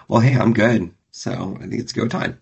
Well, hey, I'm good. So I think it's go time.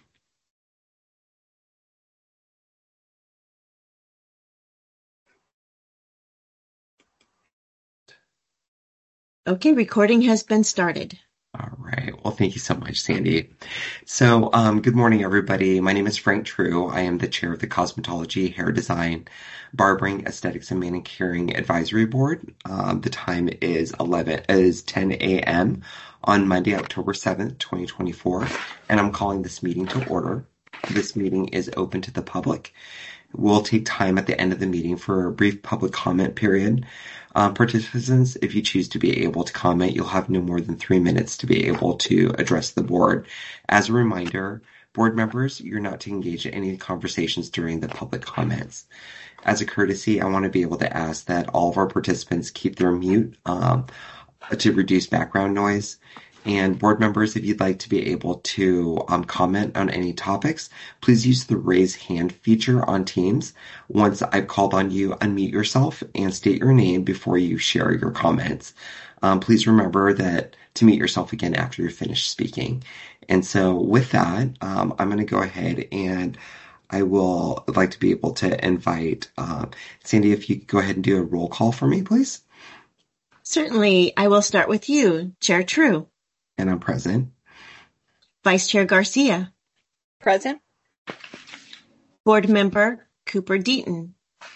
Okay, recording has been started. All right. Well, thank you so much, Sandy. So, good morning, everybody. My name is Frank True. I am the chair of the Cosmetology, Hair Design, Barbering, Aesthetics, and Manicuring Advisory Board. The time is 10 a.m. on Monday, October 7th, 2024, and I'm calling this meeting to order. This meeting is open to the public. We'll take time at the end of the meeting for a brief public comment period. Participants, if you choose to be able to comment, you'll have no more than 3 minutes to be able to address the board. As a reminder, board members, you're not to engage in any conversations during the public comments. As a courtesy, I want to be able to ask that all of our participants keep their mute to reduce background noise. And board members, if you'd like to be able to comment on any topics, please use the raise hand feature on Teams. Once I've called on you, unmute yourself and state your name before you share your comments. Please remember that to mute yourself again after you're finished speaking. And so with that, I'm going to go ahead and I will like to be able to invite Sandy, if you could go ahead and do a roll call for me, please. Certainly, I will start with you, Chair True. And I'm present. Vice Chair Garcia. Present. Board Member Cooper Deaton.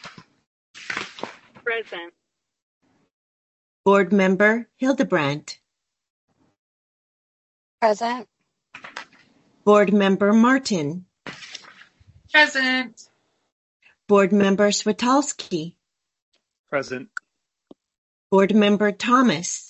Present. Board Member Hildebrandt. Present. Board Member Martin. Present. Board Member Switalski. Present. Board Member Thomas.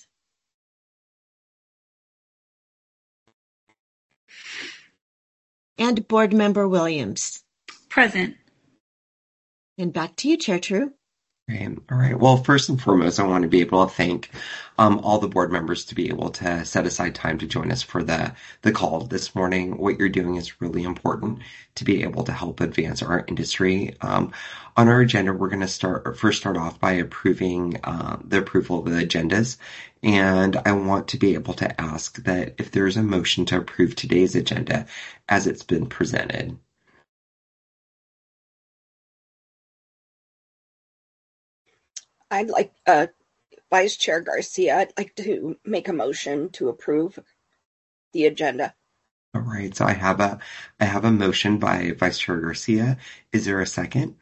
And Board Member Williams. Present. And back to you, Chair True. Okay. All right. Well, first and foremost, I want to be able to thank all the board members to be able to set aside time to join us for the call this morning. What you're doing is really important to be able to help advance our industry. On our agenda, we're going to start off by approving the approval of the agendas. And I want to be able to ask that if there's a motion to approve today's agenda as it's been presented. I'd like, Vice Chair Garcia, I'd like to make a motion to approve the agenda. All right, so I have a motion by Vice Chair Garcia. Is there a second?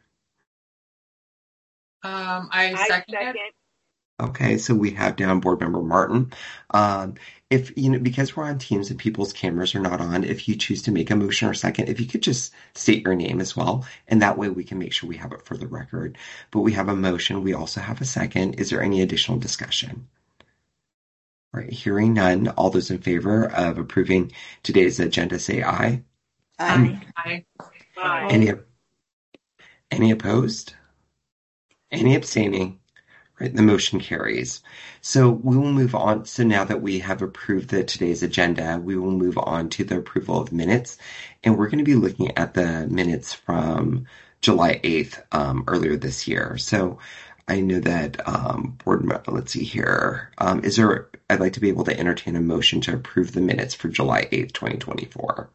I second it. Okay, so we have down Board Member Martin. If because we're on Teams and people's cameras are not on, if you choose to make a motion or second, if you could just state your name as well, and that way we can make sure we have it for the record. But we have a motion. We also have a second. Is there any additional discussion? All right, hearing none. All those in favor of approving today's agenda say aye. Aye. Aye. Any opposed? Any abstaining? Right, the motion carries. So we will move on. So now that we have approved today's agenda, we will move on to the approval of minutes. And we're going to be looking at the minutes from July 8th, earlier this year. So I know that let's see here. I'd like to be able to entertain a motion to approve the minutes for July 8th, 2024.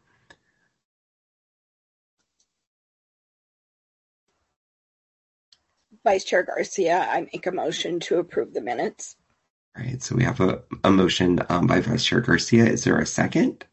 Vice Chair Garcia, I make a motion to approve the minutes. All right, so we have a motion by Vice Chair Garcia. Is there a second?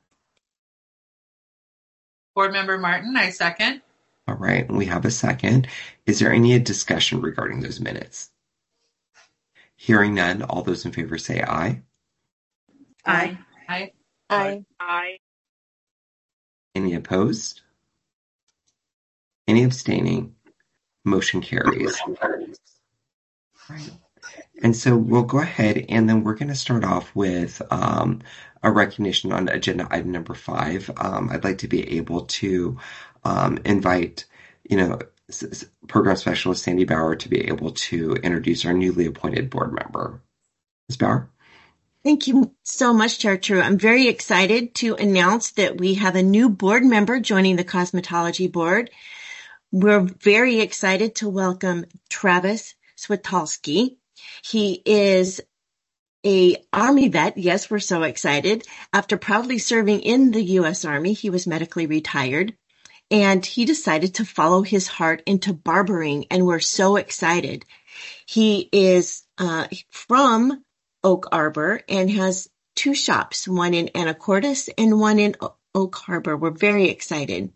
Board Member Martin, I second. All right, we have a second. Is there any discussion regarding those minutes? Hearing none, all those in favor say aye. Aye. Aye. Aye. Aye. Any opposed? Any abstaining? Motion carries. Right. And so we'll go ahead and then we're going to start off with a recognition on agenda item number 5. I'd like to be able to invite, Program Specialist Sandy Bauer to be able to introduce our newly appointed board member. Ms. Bauer? Thank you so much, Chair True. I'm very excited to announce that we have a new board member joining the Cosmetology Board. We're very excited to welcome Travis Switalski. He is a Army vet. Yes, we're so excited. After proudly serving in the U.S. Army, he was medically retired, and he decided to follow his heart into barbering, and we're so excited. He is from Oak Arbor and has 2 shops, one in Anacortes and one in Oak Harbor. We're very excited.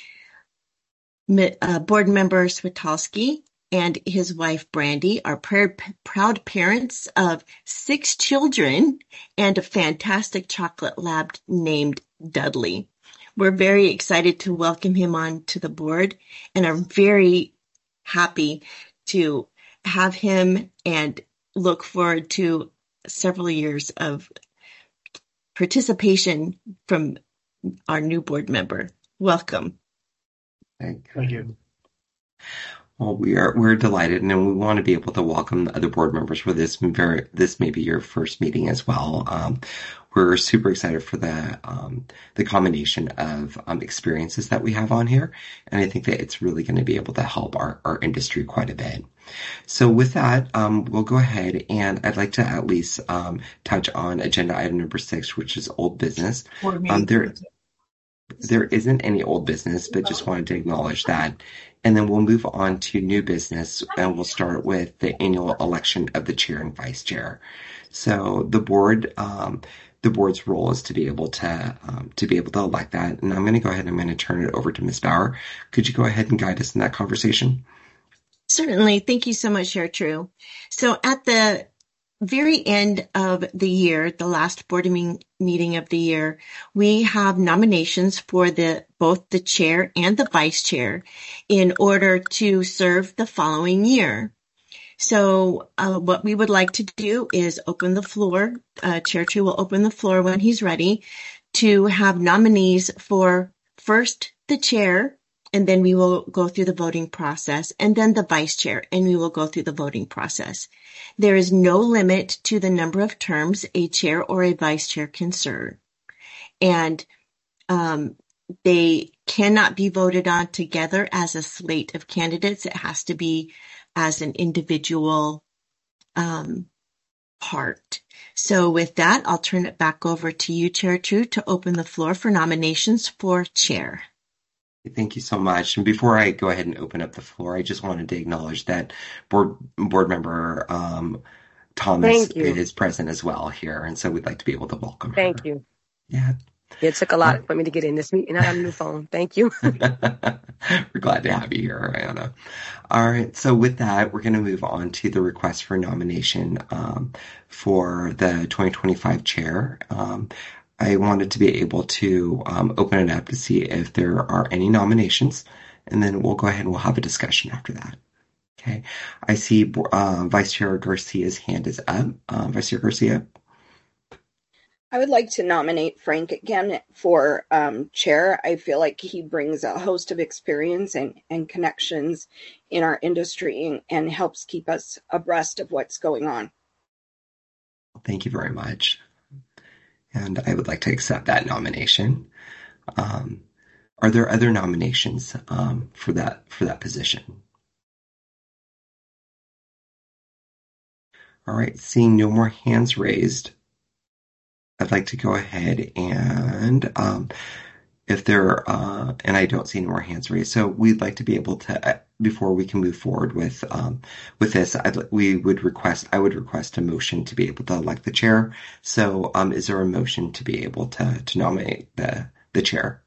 Board member Switalski and his wife Brandy are proud parents of 6 children and a fantastic chocolate lab named Dudley. We're very excited to welcome him on to the board and are very happy to have him and look forward to several years of participation from our new board member. Welcome. Thank Thank you. Well, we're delighted, and we want to be able to welcome the other board members for this may be your first meeting as well. We're super excited for the combination of experiences that we have on here, and I think that it's really going to be able to help our industry quite a bit. So with that, we'll go ahead, and I'd like to at least touch on agenda item number 6, which is old business. There isn't any old business, but just wanted to acknowledge that. And then we'll move on to new business, and we'll start with the annual election of the chair and vice chair. So the board's role is to be able to elect that. And I'm going to go ahead and I'm going to turn it over to Ms. Bauer. Could you go ahead and guide us in that conversation? Certainly. Thank you so much, Chair True. So at the very end of the year, the last board meeting of the year, we have nominations for both the chair and the vice chair in order to serve the following year. So what we would like to do is open the floor. Chair True will open the floor when he's ready to have nominees for first the chair, and then we will go through the voting process, and then the vice chair, and we will go through the voting process. There is no limit to the number of terms a chair or a vice chair can serve. And they cannot be voted on together as a slate of candidates. It has to be as an individual part. So with that, I'll turn it back over to you, Chair True, to open the floor for nominations for chair. Thank you so much. And before I go ahead and open up the floor, I just wanted to acknowledge that board member Thomas is present as well here, and so we'd like to be able to welcome her. Thank you. Yeah. It took a lot for me to get in this meeting. I got a new phone. Thank you. We're glad to have you here, Ayana. All right. So with that, we're going to move on to the request for nomination for the 2025 chair. I wanted to be able to open it up to see if there are any nominations, and then we'll go ahead and we'll have a discussion after that. Okay. I see Vice Chair Garcia's hand is up. Vice Chair Garcia. I would like to nominate Frank again for chair. I feel like he brings a host of experience and connections in our industry and helps keep us abreast of what's going on. Thank you very much. And I would like to accept that nomination. Are there other nominations for that position? All right, seeing no more hands raised, I'd like to go ahead and if there and I don't see any more hands raised, so we'd like to be able to before we can move forward with this, I would request a motion to be able to elect the chair. So is there a motion to be able to nominate the chair?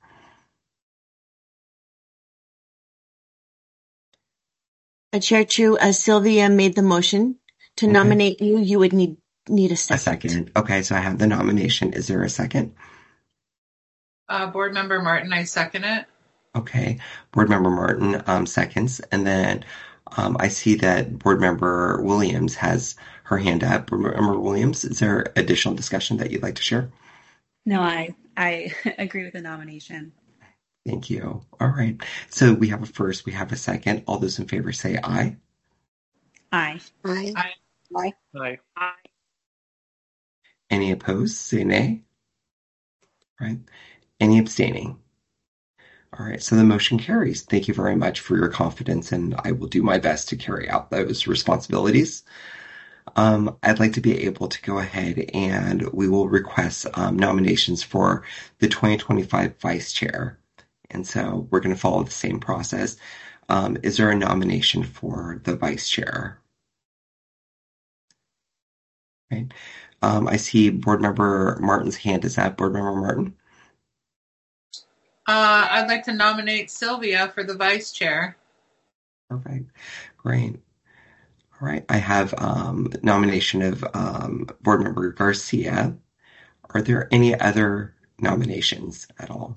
Chair True, Sylvia made the motion to nominate you. You would need a second. A second. Okay, so I have the nomination. Is there a second? Board Member Martin, I second it. Okay, Board Member Martin seconds, and then I see that Board Member Williams has her hand up. Board Member Williams, is there additional discussion that you'd like to share? No, I agree with the nomination. Thank you. All right, so we have a first, we have a second. All those in favor say aye. Aye. Aye. Aye. Aye. Aye. Aye. Any opposed, say nay. All right. Any abstaining? All right, so the motion carries. Thank you very much for your confidence, and I will do my best to carry out those responsibilities. I'd like to be able to go ahead and we will request nominations for the 2025 vice chair. And so we're going to follow the same process. Is there a nomination for the vice chair? Right. I see Board Member Martin's hand is up. Board Member Martin? I'd like to nominate Sylvia for the vice chair. Perfect. Great. All right. I have nomination of Board Member Garcia. Are there any other nominations at all?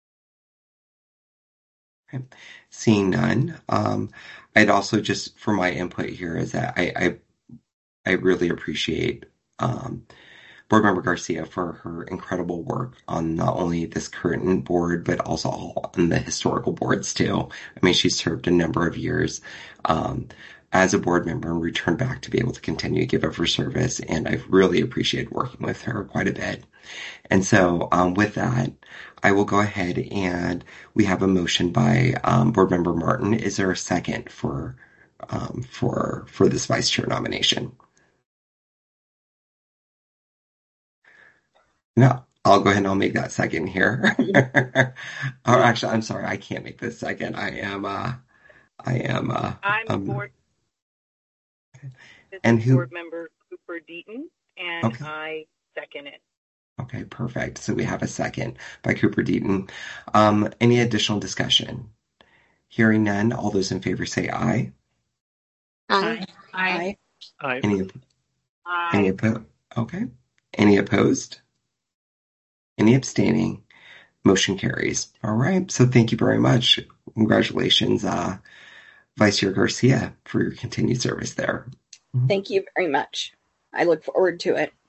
Okay. Seeing none, I'd also just for my input here is that I really appreciate Board Member Garcia for her incredible work on not only this current board, but also on the historical boards too. I mean, she served a number of years as a board member and returned back to be able to continue to give up her service. And I've really appreciated working with her quite a bit. And so with that, I will go ahead and we have a motion by Board Member Martin. Is there a second for this vice chair nomination? No, I'll go ahead and I'll make that second here. Or actually, I'm sorry, I can't make this second. I'm board. This And is who? Board Member Cooper Deaton, and Okay. I second it. Okay, perfect. So we have a second by Cooper Deaton. Any additional discussion? Hearing none, all those in favor say aye. Aye. Aye. Aye. Any I opposed? Okay. Any opposed? Any abstaining? Motion carries. All right. So thank you very much. Congratulations, Vice Chair Garcia, for your continued service there. Thank you very much. I look forward to it.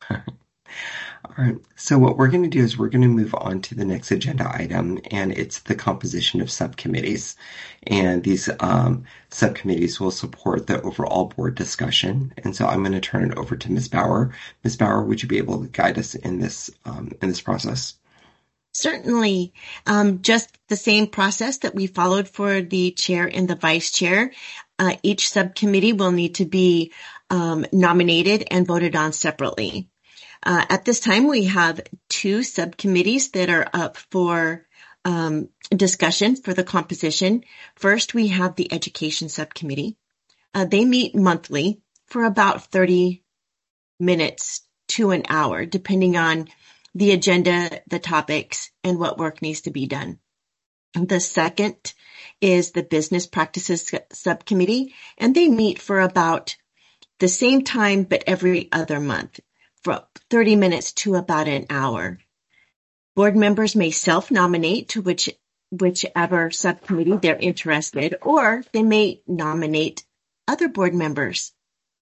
All right. So what we're going to do is we're going to move on to the next agenda item, and it's the composition of subcommittees. And these subcommittees will support the overall board discussion. And so I'm going to turn it over to Ms. Bauer. Ms. Bauer, would you be able to guide us in this process? Certainly. Just the same process that we followed for the chair and the vice chair. Each subcommittee will need to be nominated and voted on separately. At this time, we have two subcommittees that are up for discussion for the composition. First, we have the Education Subcommittee. They meet monthly for about 30 minutes to an hour, depending on the agenda, the topics, and what work needs to be done. The second is the Business Practices Subcommittee, and they meet for about the same time, but every other month, from 30 minutes to about an hour. Board members may self-nominate to whichever subcommittee they're interested, or they may nominate other board members.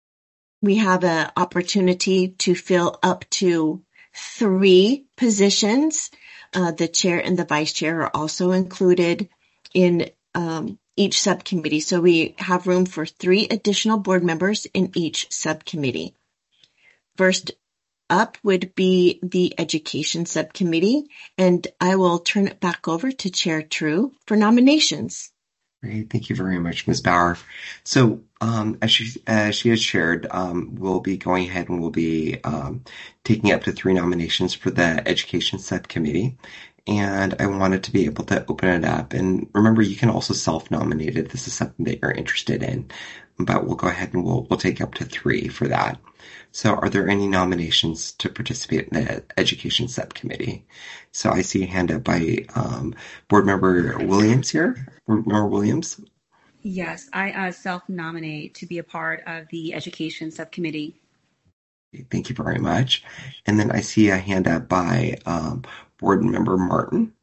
We have an opportunity to fill up to 3 positions. The chair and the vice chair are also included in each subcommittee. So we have room for 3 additional board members in each subcommittee. First up would be the Education Subcommittee, and I will turn it back over to Chair True for nominations. Great. Thank you very much, Ms. Bauer. So as she has shared, we'll be going ahead and we'll be taking up to 3 nominations for the Education Subcommittee. And I wanted to be able to open it up. And remember, you can also self-nominate if this is something that you're interested in. But we'll go ahead and we'll take up to 3 for that. So are there any nominations to participate in the Education Subcommittee? So I see a hand up by Board Member Williams here. Board Member Williams? Yes, I self-nominate to be a part of the Education Subcommittee. Thank you very much. And then I see a hand up by Board Member Martin.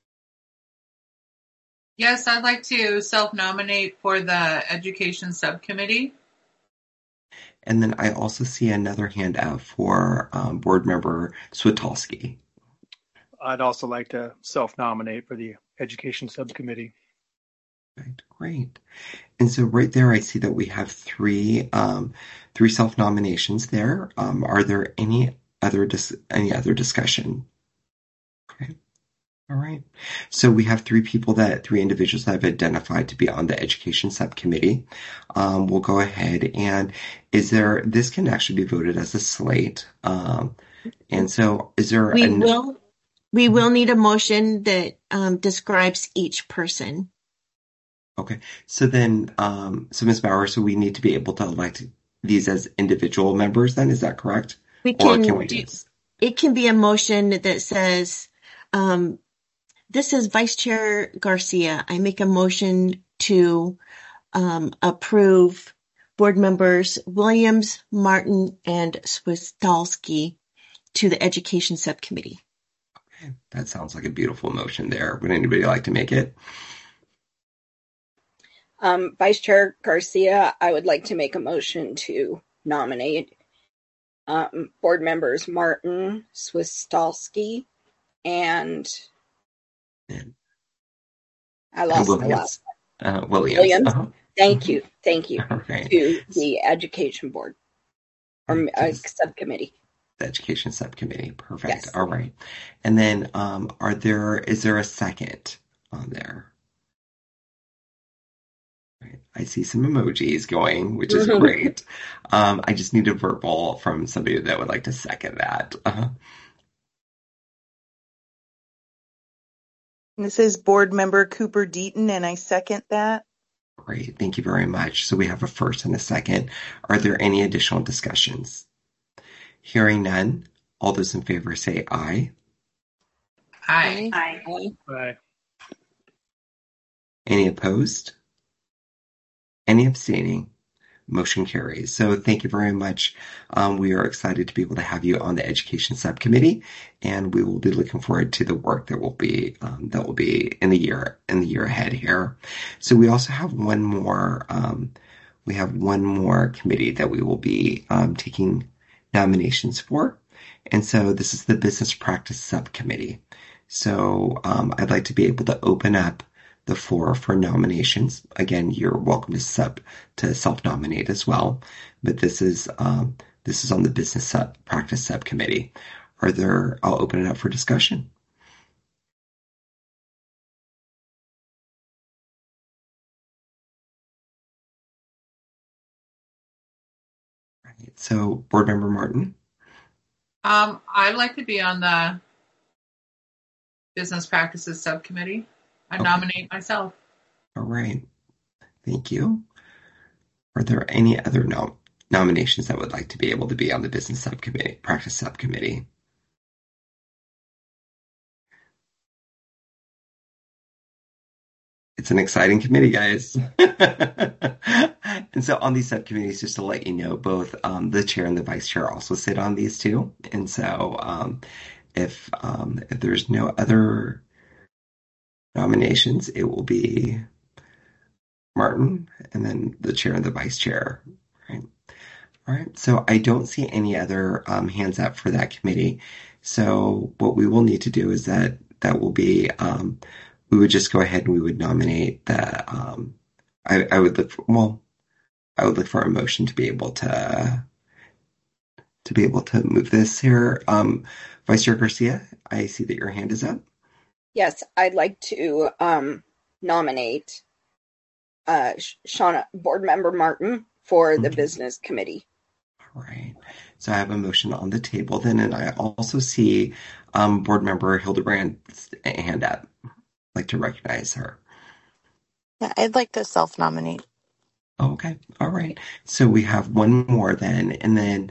Yes, I'd like to self-nominate for the Education Subcommittee. And then I also see another hand up for Board Member Switowski. I'd also like to self-nominate for the Education Subcommittee. Right, great. And so right there, I see that we have 3 self-nominations there. Are there any other discussion? Okay. All right. So we have three individuals that have identified to be on the education subcommittee. We'll go ahead and this can actually be voted as a slate. And so is there we will need a motion that describes each person. Okay. So then, so Ms. Bauer, so we need to be able to elect these as individual members then, is that correct? It can be a motion that says, this is Vice Chair Garcia. I make a motion to approve board members Williams, Martin, and Swistolski to the Education Subcommittee. Okay. That sounds like a beautiful motion there. Would anybody like to make it? Vice Chair Garcia, I would like to make a motion to nominate board members Martin, Swistolski, and I lost the last one. Williams. Uh-huh. Thank you. Okay. To the Education Board or Subcommittee. The Education Subcommittee. Perfect. Yes. All right. And then is there a second on there? Right. I see some emojis going, which is great. I just need a verbal from somebody that would like to second that. This is Board Member Cooper Deaton, and I second that. Great. Thank you very much. So we have a first and a second. Are there any additional discussions? Hearing none, all those in favor say aye. Aye. Aye. Any opposed? Any abstaining? Motion carries. So thank you very much. We are excited to be able to have you on the Education Subcommittee, and we will be looking forward to the work that will be in the year ahead here. So we also have one more committee that we will be taking nominations for, and so this is the Business Practice Subcommittee. So I'd like to be able to open up the floor for nominations. Again, you're welcome to self-nominate as well, but this is on the Business Practice Subcommittee. I'll open it up for discussion. Right. So, Board Member Martin. I'd like to be on the Business Practices Subcommittee. I nominate myself. All right. Thank you. Are there any other nominations that would like to be able to be on the Business Practice Subcommittee? It's an exciting committee, guys. And so on these subcommittees, just to let you know, both the chair and the vice chair also sit on these too. And so if there's no other nominations, it will be Martin and then the chair and the vice chair. Right. All right. So I don't see any other hands up for that committee. So what we will need to do is that will be we would just go ahead and we would nominate the I would look for a motion to be able to move this here. Vice Chair Garcia, I see that your hand is up. Yes, I'd like to nominate Board Member Martin for the Business Committee. All right. So I have a motion on the table then, and I also see Board Member Hildebrand's hand up. I'd like to recognize her. Yeah, I'd like to self-nominate. Okay. All right. So we have one more then, and then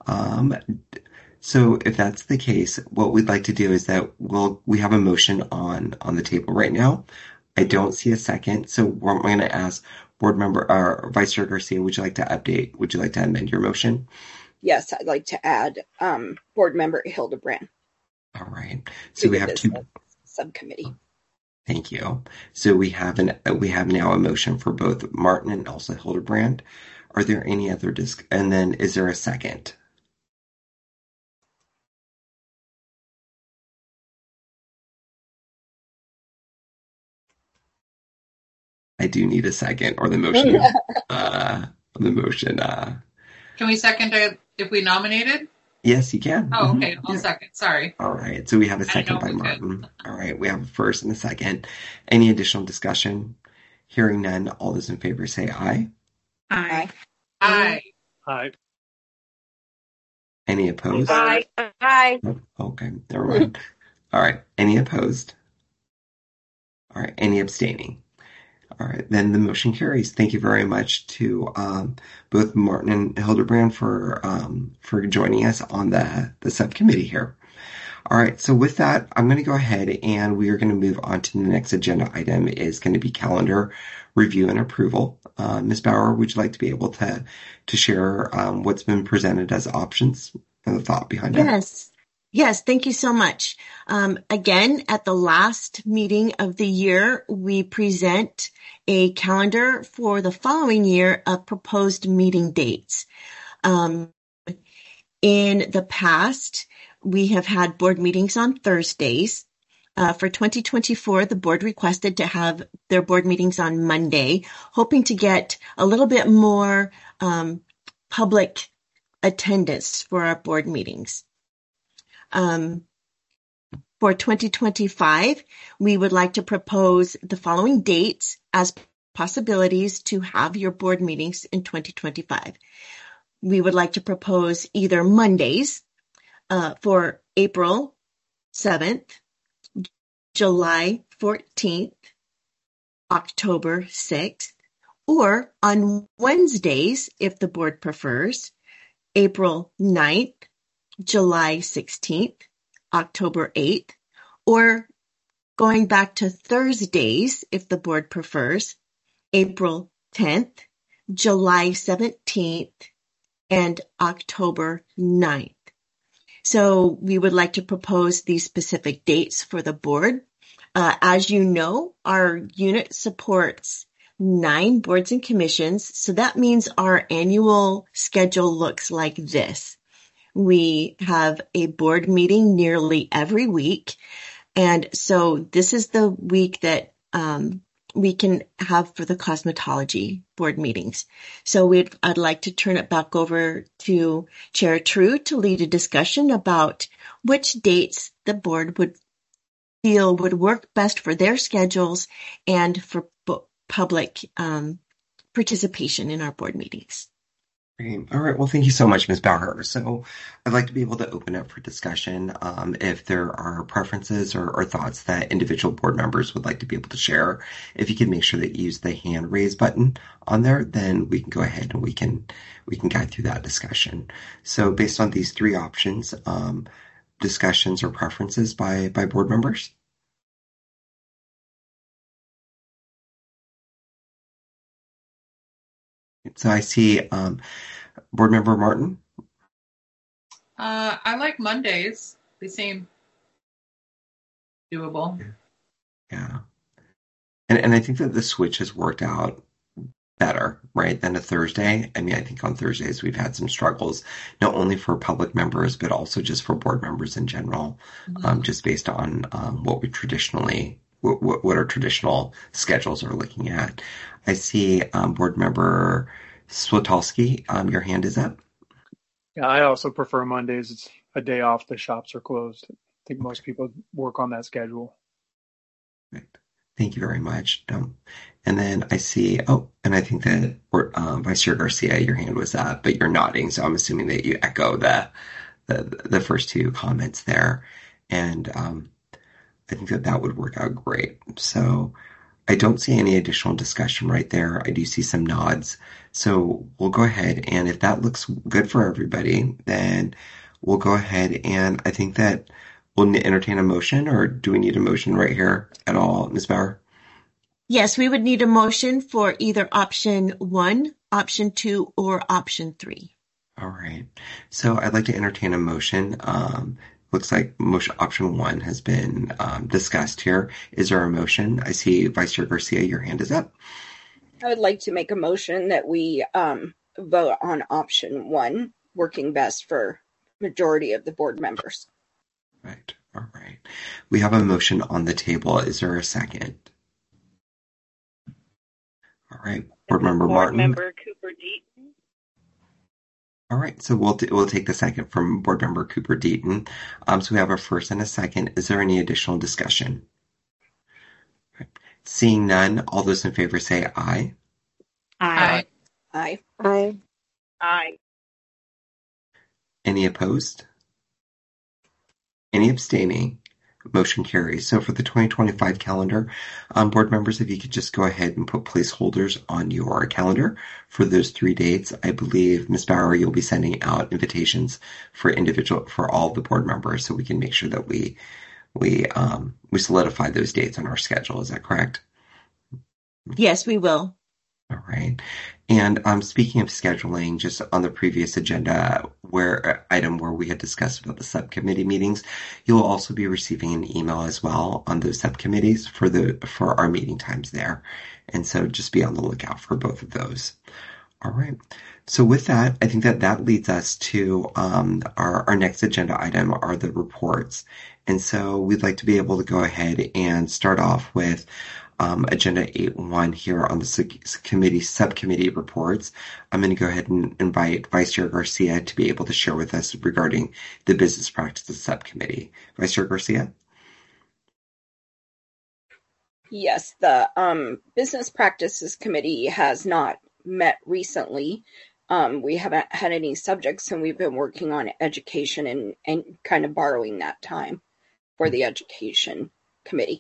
so if that's the case, what we'd like to do is that we have a motion on the table right now. I don't see a second, so I'm going to ask Board Member or Vice Chair Garcia, would you like to update? Would you like to amend your motion? Yes, I'd like to add Board Member Hildebrand. All right. So we have two subcommittee. Thank you. So we have now a motion for both Martin and also Hildebrand. Are there any other and then is there a second? I do need a second, or the motion. Can we second it if we nominated? Yes, you can. Oh, okay. I'll Yeah. second. Sorry. All right. So we have a I didn't know second by who could. Martin. All right. We have a first and a second. Any additional discussion? Hearing none, all those in favor say aye. Aye. Aye. Aye. Any opposed? Aye. Aye. Nope. Okay. Never mind. All right. Any opposed? All right. Any abstaining? All right, then the motion carries. Thank you very much to both Martin and Hildebrand for joining us on the subcommittee here. All right, so with that, I'm going to go ahead and we are going to move on to the next agenda item is going to be calendar review and approval. Ms. Bauer, would you like to be able to share what's been presented as options and the thought behind it? Yes, thank you so much. Again, at the last meeting of the year, we present a calendar for the following year of proposed meeting dates. In the past, we have had board meetings on Thursdays. For 2024, the board requested to have their board meetings on Monday, hoping to get a little bit more public attendance for our board meetings. For 2025, we would like to propose the following dates as possibilities to have your board meetings in 2025. We would like to propose either Mondays for April 7th, July 14th, October 6th, or on Wednesdays, if the board prefers, April 9th, July 16th, October 8th, or going back to Thursdays, if the board prefers, April 10th, July 17th, and October 9th. So we would like to propose these specific dates for the board. As you know, our unit supports 9 boards and commissions, so that means our annual schedule looks like this. We have a board meeting nearly every week. And so this is the week that we can have for the cosmetology board meetings. So I'd like to turn it back over to Chair True to lead a discussion about which dates the board would feel would work best for their schedules and for public participation in our board meetings. Great. All right. Well, thank you so much, Ms. Bauer. So I'd like to be able to open up for discussion. If there are preferences or thoughts that individual board members would like to be able to share, if you could make sure that you use the hand raise button on there, then we can go ahead and we can guide through that discussion. So based on these 3 options, discussions or preferences by board members? So I see Board Member Martin. I like Mondays. They seem doable. Yeah. And I think that the switch has worked out better, right, than a Thursday. I mean, I think on Thursdays we've had some struggles, not only for public members, but also just for board members in general, just based on what our traditional schedules are looking at. I see Board Member Swatolski, your hand is up. Yeah, I also prefer Mondays. It's a day off. The shops are closed. I think most people work on that schedule. Right. Thank you very much. And then I see, and I think that Vice Chair Garcia, your hand was up, but you're nodding, so I'm assuming that you echo the first 2 comments there. And I think that would work out great. So I don't see any additional discussion right there. I do see some nods. So we'll go ahead, and if that looks good for everybody, then we'll go ahead, and I think that we'll entertain a motion, or do we need a motion right here at all, Ms. Bauer? Yes, we would need a motion for either option 1, option 2, or option 3. All right. So I'd like to entertain a motion. Looks like motion option 1 has been discussed here. Is there a motion? I see Vice Chair Garcia, your hand is up. I would like to make a motion that we vote on option 1, working best for majority of the board members. Right. All right. We have a motion on the table. Is there a second? All right. Board Member Martin. Board Member Cooper Deaton. All right, so we'll take the second from Board Member Cooper Deaton. So we have a first and a second. Is there any additional discussion? Right. Seeing none, all those in favor say aye. Aye. Aye. Aye. Aye. Any opposed? Any abstaining? Motion carries. So for the 2025 calendar, board members, if you could just go ahead and put placeholders on your calendar for those 3 dates. I believe, Ms. Bauer, you'll be sending out invitations for all the board members, so we can make sure that we solidify those dates on our schedule. Is that correct? Yes, we will. All right. And speaking of scheduling, just on the previous agenda item where we had discussed about the subcommittee meetings, you'll also be receiving an email as well on those subcommittees for our meeting times there. And so just be on the lookout for both of those. All right. So with that, I think that leads us to our next agenda item are the reports. And so we'd like to be able to go ahead and start off with Agenda 8.1 here on the subcommittee reports. I'm going to go ahead and invite Vice Chair Garcia to be able to share with us regarding the business practices subcommittee. Vice Chair Garcia? Yes, the Business Practices Committee has not met recently. We haven't had any subjects, and we've been working on education and kind of borrowing that time for the Education Committee.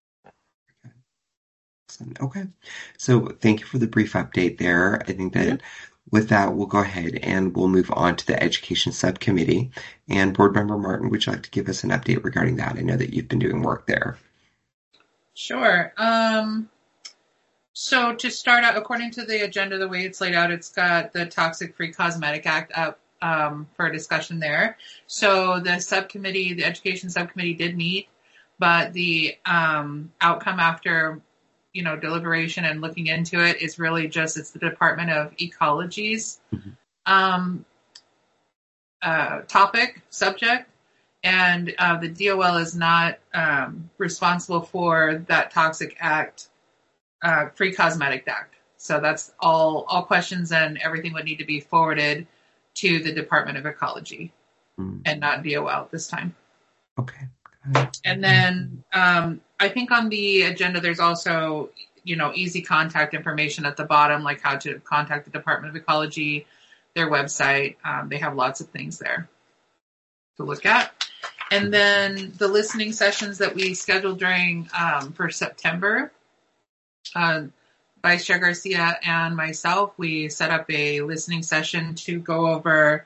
Okay. So thank you for the brief update there. I think that with that, we'll go ahead and we'll move on to the Education Subcommittee. And Board Member Martin, would you like to give us an update regarding that? I know that you've been doing work there. Sure. So to start out, according to the agenda, the way it's laid out, it's got the Toxic Free Cosmetic Act up for discussion there. So the Education Subcommittee did meet, but the outcome after deliberation and looking into it is really it's the Department of Ecology's subject, and the DOL is not responsible for that Toxic Act, Free Cosmetic Act. So that's all questions and everything would need to be forwarded to the Department of Ecology and not DOL this time. Okay. And then I think on the agenda, there's also, easy contact information at the bottom, like how to contact the Department of Ecology, their website. They have lots of things there to look at. And then the listening sessions that we scheduled for September, Vice Chair Garcia and myself, we set up a listening session to go over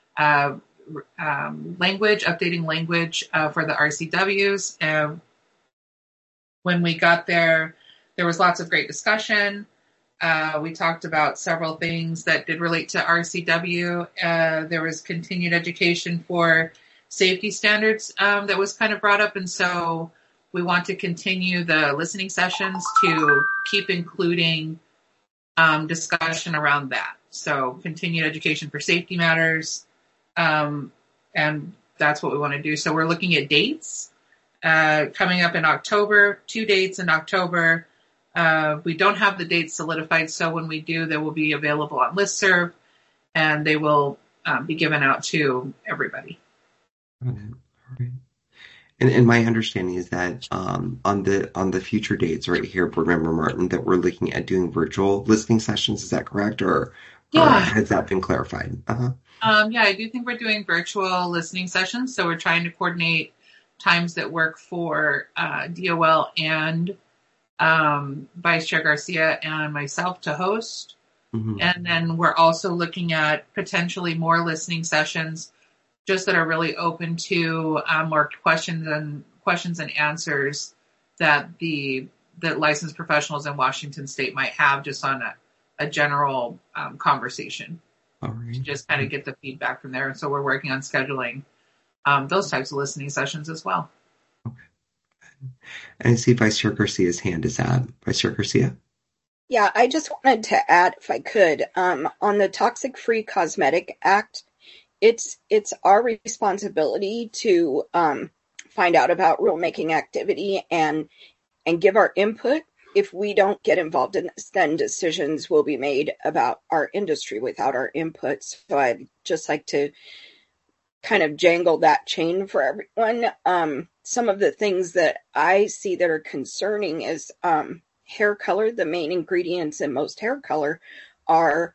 updating language for the RCWs. When we got there was lots of great discussion. We talked about several things that did relate to RCW. There was continued education for safety standards that was kind of brought up, and so we want to continue the listening sessions to keep including discussion around that. So continued education for safety matters. And that's what we want to do. So we're looking at dates coming up in October, 2 dates in October. We don't have the dates solidified, so when we do, they will be available on listserv, and they will be given out to everybody. All right. And my understanding is that on the future dates right here, Board Member Martin, that we're looking at doing virtual listening sessions. Is that correct, or has that been clarified? Yeah, I do think we're doing virtual listening sessions. So we're trying to coordinate times that work for DOL and Vice Chair Garcia and myself to host. Mm-hmm. And then we're also looking at potentially more listening sessions just that are really open to more questions and answers that that licensed professionals in Washington State might have just on a general conversation. All right. To just kind of get the feedback from there. And so we're working on scheduling those types of listening sessions as well. Okay. And I see Vice Chair Garcia's hand is up. Vice Chair Garcia? Yeah, I just wanted to add, if I could, on the Toxic Free Cosmetic Act, it's our responsibility to find out about rulemaking activity and give our input. if we don't get involved in this, then decisions will be made about our industry without our input. So I'd just like to kind of jangle that chain for everyone. Some of the things that I see that are concerning is hair color. The main ingredients in most hair color are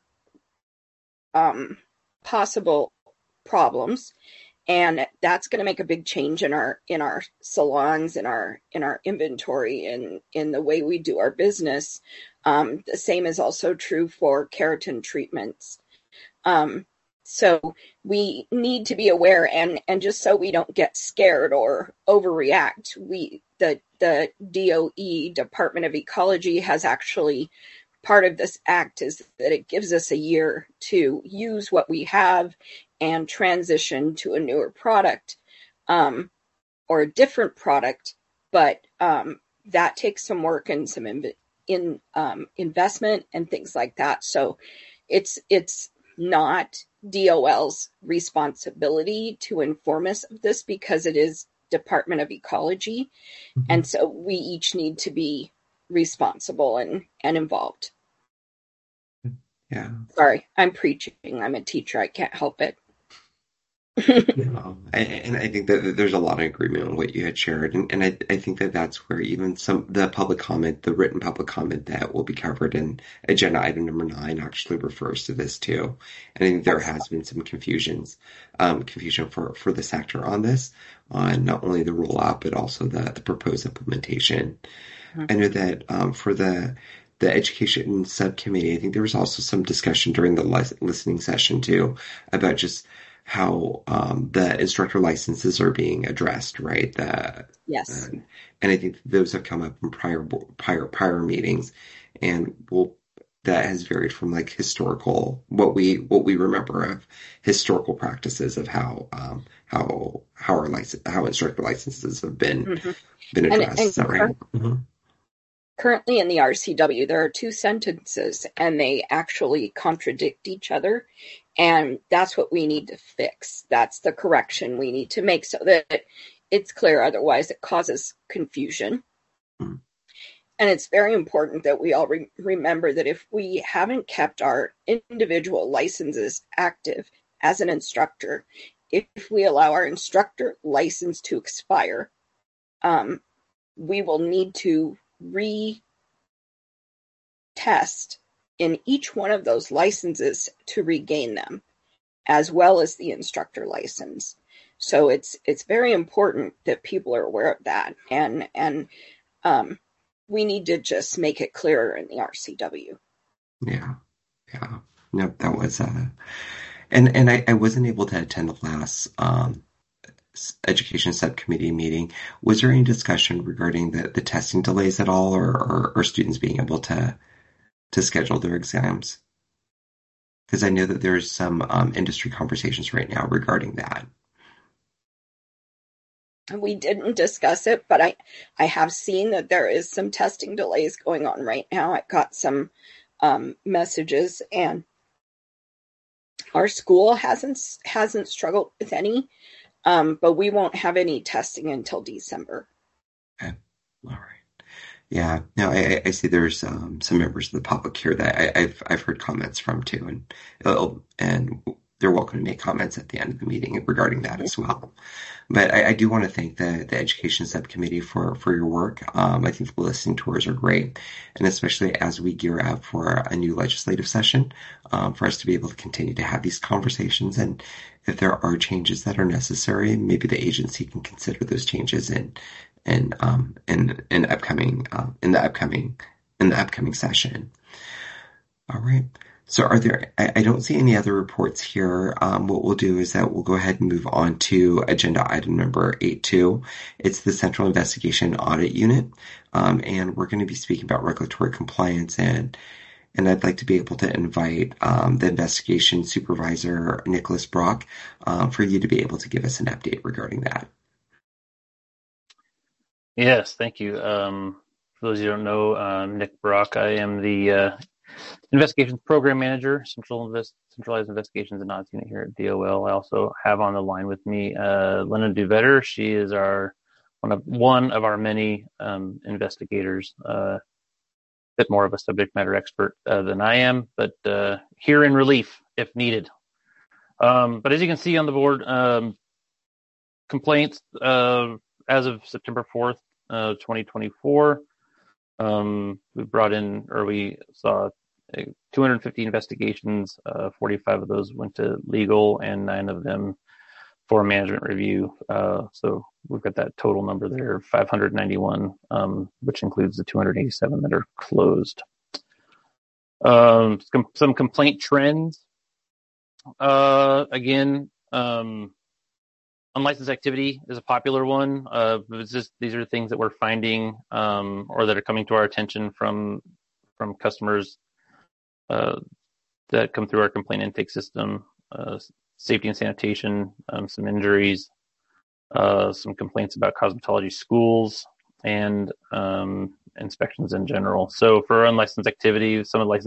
possible problems, and that's going to make a big change in our salons, in our inventory, and in the way we do our business. The same is also true for keratin treatments. So we need to be aware, and just so we don't get scared or overreact, the DOE, Department of Ecology, has actually, part of this act is that it gives us a year to use what we have and transition to a newer product, or a different product. But that takes some work and some investment and things like that. So it's not DOL's responsibility to inform us of this, because it is Department of Ecology. Mm-hmm. And so we each need to be responsible and involved. Yeah. Sorry, I'm preaching. I'm a teacher. I can't help it. No, and I think that there's a lot of agreement on what you had shared, and I think that that's where even the public comment, the written public comment that will be covered in agenda item number 9, actually refers to this too. And I think there has been some confusion for the sector on this, on not only the rollout but also the proposed implementation. Mm-hmm. I know that for the education subcommittee, I think there was also some discussion during the listening session too about just how the instructor licenses are being addressed, right? Yes. And I think those have come up in prior meetings, and that has varied from like historical, what we remember of historical practices of how instructor licenses have been mm-hmm. been addressed. And is that right? Mm-hmm. Currently in the RCW, there are 2 sentences, and they actually contradict each other. And that's what we need to fix. That's the correction we need to make so that it's clear. Otherwise, it causes confusion. Mm. And it's very important that we all remember that if we haven't kept our individual licenses active as an instructor, if we allow our instructor license to expire, we will need to retest in each one of those licenses to regain them, as well as the instructor license. So it's very important that people are aware of that, and we need to just make it clearer in the RCW. Yeah. No, that was and I wasn't able to attend the last education subcommittee meeting. Was there any discussion regarding the testing delays at all, or students being able to schedule their exams? Because I know that there's some industry conversations right now regarding that. We didn't discuss it, but I have seen that there is some testing delays going on right now. I got some messages, and our school hasn't struggled with any, but we won't have any testing until December. Okay. All right. Yeah, no, I see there's some members of the public here that I've heard comments from too, and they're welcome to make comments at the end of the meeting regarding that as well. But I do want to thank the education subcommittee for your work. I think the listening tours are great, and especially as we gear up for a new legislative session, for us to be able to continue to have these conversations. And if there are changes that are necessary, maybe the agency can consider those changes in the upcoming session. All right. So I don't see any other reports here. What we'll do is that we'll go ahead and move on to agenda item number 8.2. It's the Central Investigation Audit Unit. And we're going to be speaking about regulatory compliance, and I'd like to be able to invite the investigation supervisor, Nicholas Brock, for you to be able to give us an update regarding that. Yes, thank you. For those of you who don't know, Nick Brock, I am the Investigations Program Manager, Centralized Investigations and Audits Unit here at DOL. I also have on the line with me Lena Duvetter. She is one of our many investigators bit more of a subject matter expert than I am, but here in relief if needed. But as you can see on the board, complaints as of September 4th, 2024, we saw 250 investigations. 45 of those went to legal, and 9 of them for management review. So we've got that total number there, 591, which includes the 287 that are closed. Some complaint trends. Again, unlicensed activity is a popular one. These are things that we're finding or that are coming to our attention from customers that come through our complaint intake system. Safety and sanitation, some injuries, some complaints about cosmetology schools, and inspections in general. So for unlicensed activity, some of the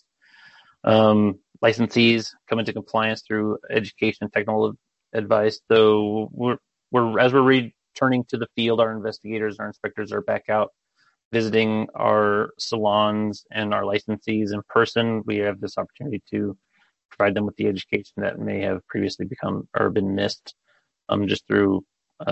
licensees come into compliance through education and technical advice. So as we're returning to the field, our investigators, our inspectors are back out visiting our salons and our licensees in person. We have this opportunity to provide them with the education that may have previously been missed, just through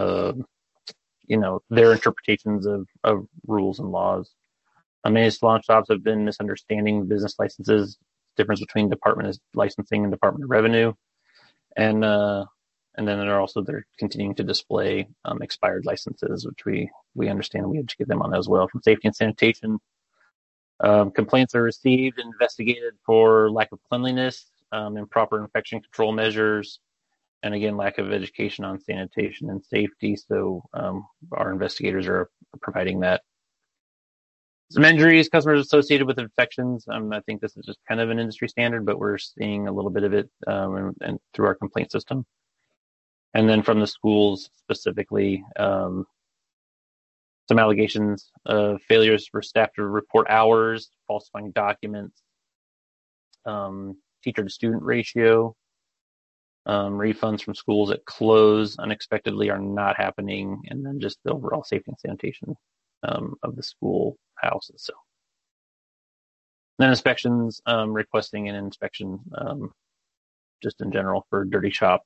their interpretations of rules and laws. Many salon shops have been misunderstanding business licenses, difference between Department of Licensing and Department of Revenue, and then they're continuing to display expired licenses, which we understand, we educate them on as well. From safety and sanitation, complaints are received and investigated for lack of cleanliness, improper infection control measures, and again, lack of education on sanitation and safety. So our investigators are providing that. Some injuries, customers associated with infections. I think this is just kind of an industry standard, but we're seeing a little bit of it and through our complaint system. And then from the schools specifically, some allegations of failures for staff to report hours, falsifying documents, teacher to student ratio, refunds from schools that close unexpectedly are not happening, and then just the overall safety and sanitation of the school houses. So then inspections, requesting an inspection just in general for dirty shop.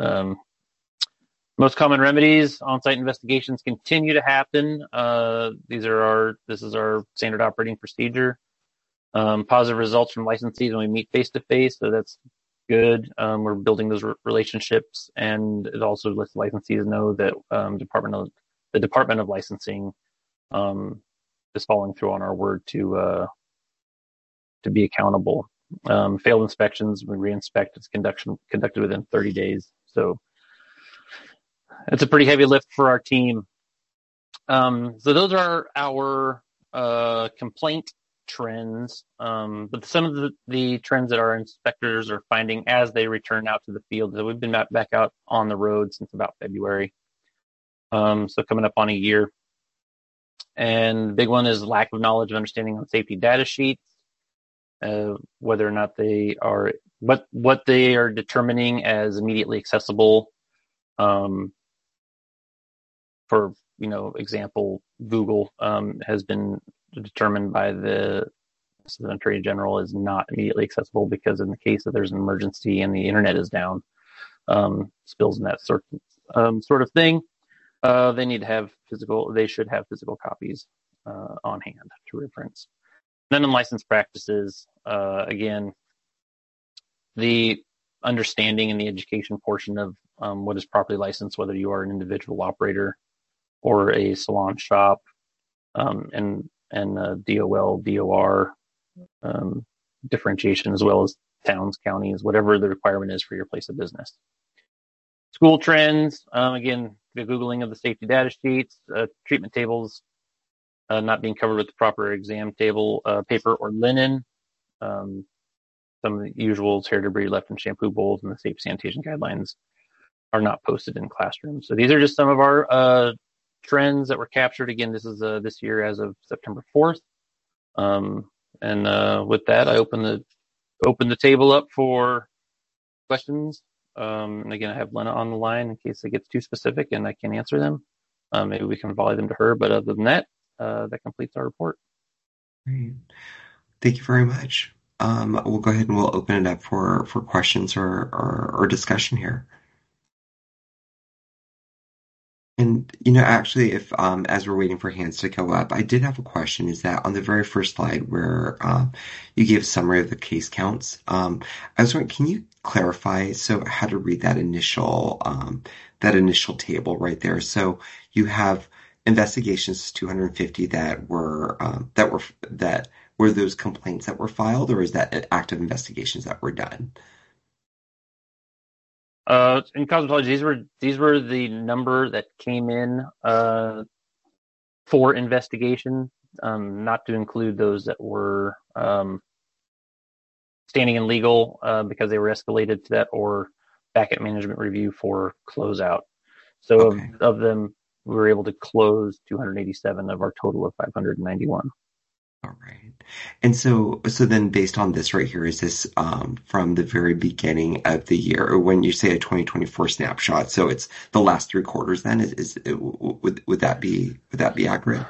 Most common remedies, on-site investigations continue to happen. This is our standard operating procedure. Positive results from licensees when we meet face-to-face, so that's good. We're building those relationships, and it also lets licensees know that the Department of Licensing is following through on our word to be accountable. Failed inspections, we re-inspect. It's conducted within 30 days. So it's a pretty heavy lift for our team. So those are our complaint trends. But some of the trends that our inspectors are finding as they return out to the field. So we've been back out on the road since about February. So coming up on a year. And the big one is lack of knowledge and understanding on safety data sheets, whether or not they are, what they are determining as immediately accessible. For example, Google has been determined by the Attorney General is not immediately accessible because in the case that there's an emergency and the internet is down, spills and that sort of thing, they should have physical copies on hand to reference. Then unlicensed practices, again, the understanding and the education portion of what is properly licensed, whether you are an individual operator or a salon shop, and DOL, DOR, differentiation, as well as towns, counties, whatever the requirement is for your place of business. School trends, again, the Googling of the safety data sheets, treatment tables not being covered with the proper exam table, paper or linen, some of the usuals, hair debris left in shampoo bowls, and the safe sanitation guidelines are not posted in classrooms. So these are just some of our trends that were captured. Again, this is this year as of September 4th. And with that, I open the table up for questions. And again, I have Lena on the line in case it gets too specific and I can't answer them. Maybe we can volley them to her. But other than that, that completes our report. Great. Thank you very much. We'll go ahead and we'll open it up for questions or discussion here. And, actually, if as we're waiting for hands to go up, I did have a question. Is that on the very first slide where you gave a summary of the case counts? I was wondering, can you clarify how to read that initial table right there? So you have investigations 250 that were those complaints that were filed, or is that active investigations that were done? In cosmetology, these were the number that came in for investigation, not to include those that were standing in legal because they were escalated to that, or back at management review for closeout. So Okay. of them, we were able to close 287 of our total of 591. All right. And so then based on this right here, is this from the very beginning of the year, or when you say a 2024 snapshot, so it's the last 3 quarters then? Would that be accurate?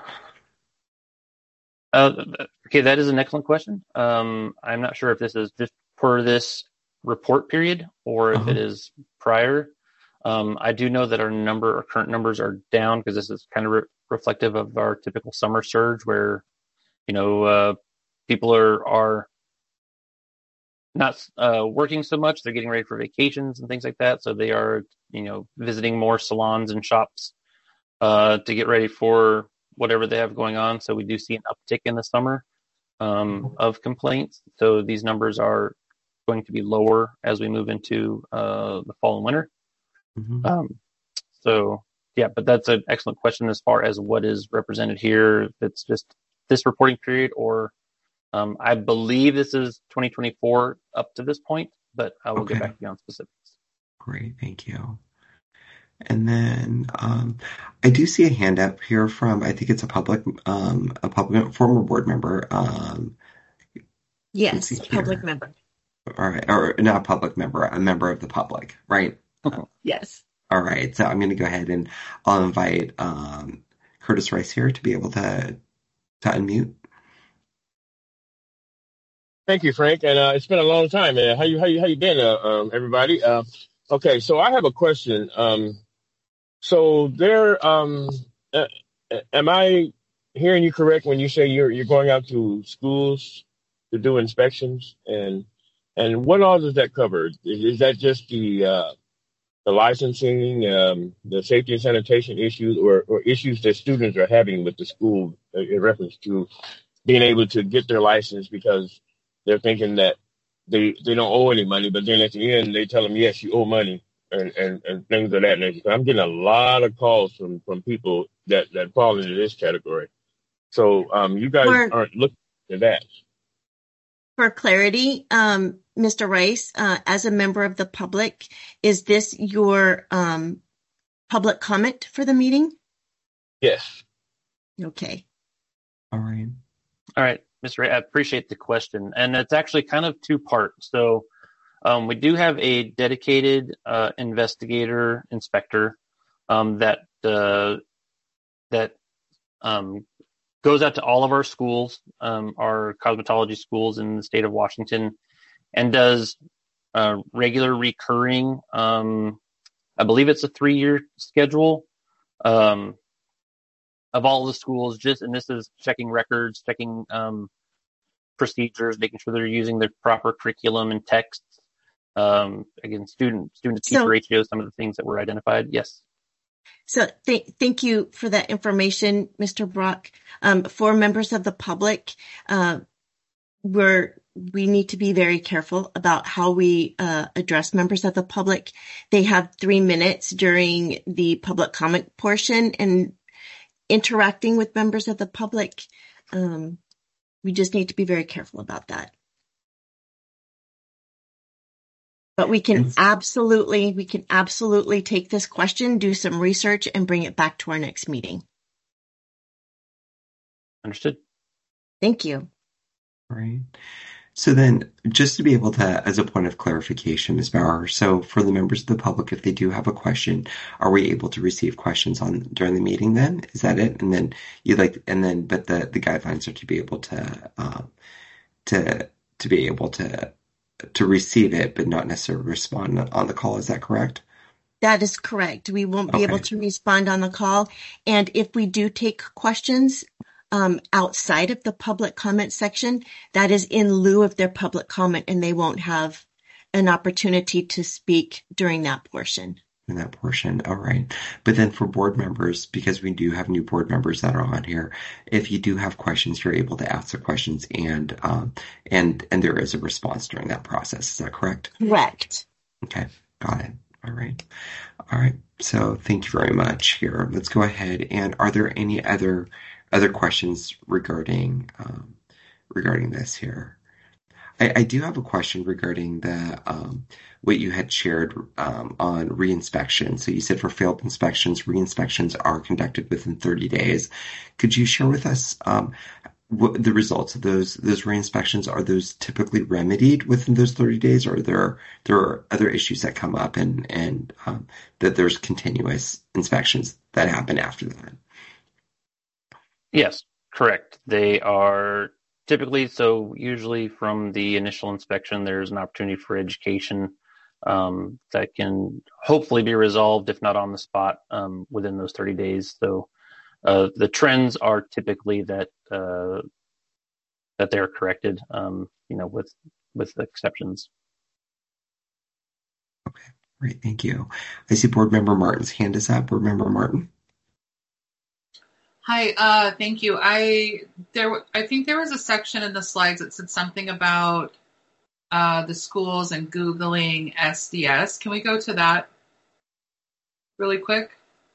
Okay, that is an excellent question. I'm not sure if this is just for this report period or if it is prior. I do know that our current numbers are down because this is kind of reflective of our typical summer surge where people are not working so much. They're getting ready for vacations and things like that. So they are, visiting more salons and shops to get ready for whatever they have going on. So we do see an uptick in the summer of complaints. So these numbers are going to be lower as we move into the fall and winter. So yeah, but that's an excellent question as far as what is represented here. If it's just this reporting period, or I believe this is 2024 up to this point, but I will get back to you on specifics. Great, thank you. And then I do see a hand up here from, I think it's a public former board member. Yes, public member. All right, or not a public member, a member of the public, right? Yes. All right, so I'm going to go ahead and I'll invite Curtis Rice here to be able to unmute. Thank you, Frank, and it's been a long time. How you been, everybody? Okay, so I have a question. So there, am I hearing you correct when you say you're going out to schools to do inspections, and what all does that cover? Is that just the licensing, the safety and sanitation issues, or issues that students are having with the school in reference to being able to get their license because they're thinking that they don't owe any money, but then at the end they tell them, yes, you owe money, and things of that nature. I'm getting a lot of calls from people that fall into this category. So you guys aren't looking at that. For clarity, Mr. Rice, as a member of the public, is this your public comment for the meeting? Yes. Okay. All right. Mr. Ray, I appreciate the question. And it's actually kind of 2-part. So we do have a dedicated inspector that goes out to all of our schools, our cosmetology schools in the state of Washington, and does regular recurring, I believe it's a 3-year schedule of all the schools, and this is checking records, checking procedures, making sure they're using the proper curriculum and texts. Again, student to teacher ratio, some of the things that were identified. Yes. So thank you for that information, Mr. Brock. For members of the public, we need to be very careful about how we address members of the public. They have 3 minutes during the public comment portion, and interacting with members of the public, we just need to be very careful about that. But we can absolutely take this question, do some research, and bring it back to our next meeting. Understood. Thank you. Right. So then, just to be able to, as a point of clarification, Ms. Bauer, so for the members of the public, if they do have a question, are we able to receive questions during the meeting then? Is that it? And then but the guidelines are to be able to be able to receive it, but not necessarily respond on the call. Is that correct? That is correct. We won't be able to respond on the call. And if we do take questions outside of the public comment section, that is in lieu of their public comment, and they won't have an opportunity to speak during that portion. In that portion, all right. But then for board members, because we do have new board members that are on here, if you do have questions, you're able to ask the questions, and there is a response during that process. Is that correct? Correct. Okay, got it. All right. So thank you very much. Here, let's go ahead. And are there any other questions regarding this here? I do have a question regarding the what you had shared on reinspection. So you said for failed inspections, reinspections are conducted within 30 days. Could you share with us what the results of those reinspections? Are those typically remedied within those 30 days, or there are other issues that come up and that there's continuous inspections that happen after that? Yes, correct. They are typically, so usually from the initial inspection, there's an opportunity for education that can hopefully be resolved, if not on the spot, within those 30 days. So the trends are typically that they're corrected, with exceptions. Okay, great, thank you. I see Board Member Martin's hand is up. Board Member Martin. Hi, thank you. I think there was a section in the slides that said something about the schools and Googling SDS. Can we go to that really quick?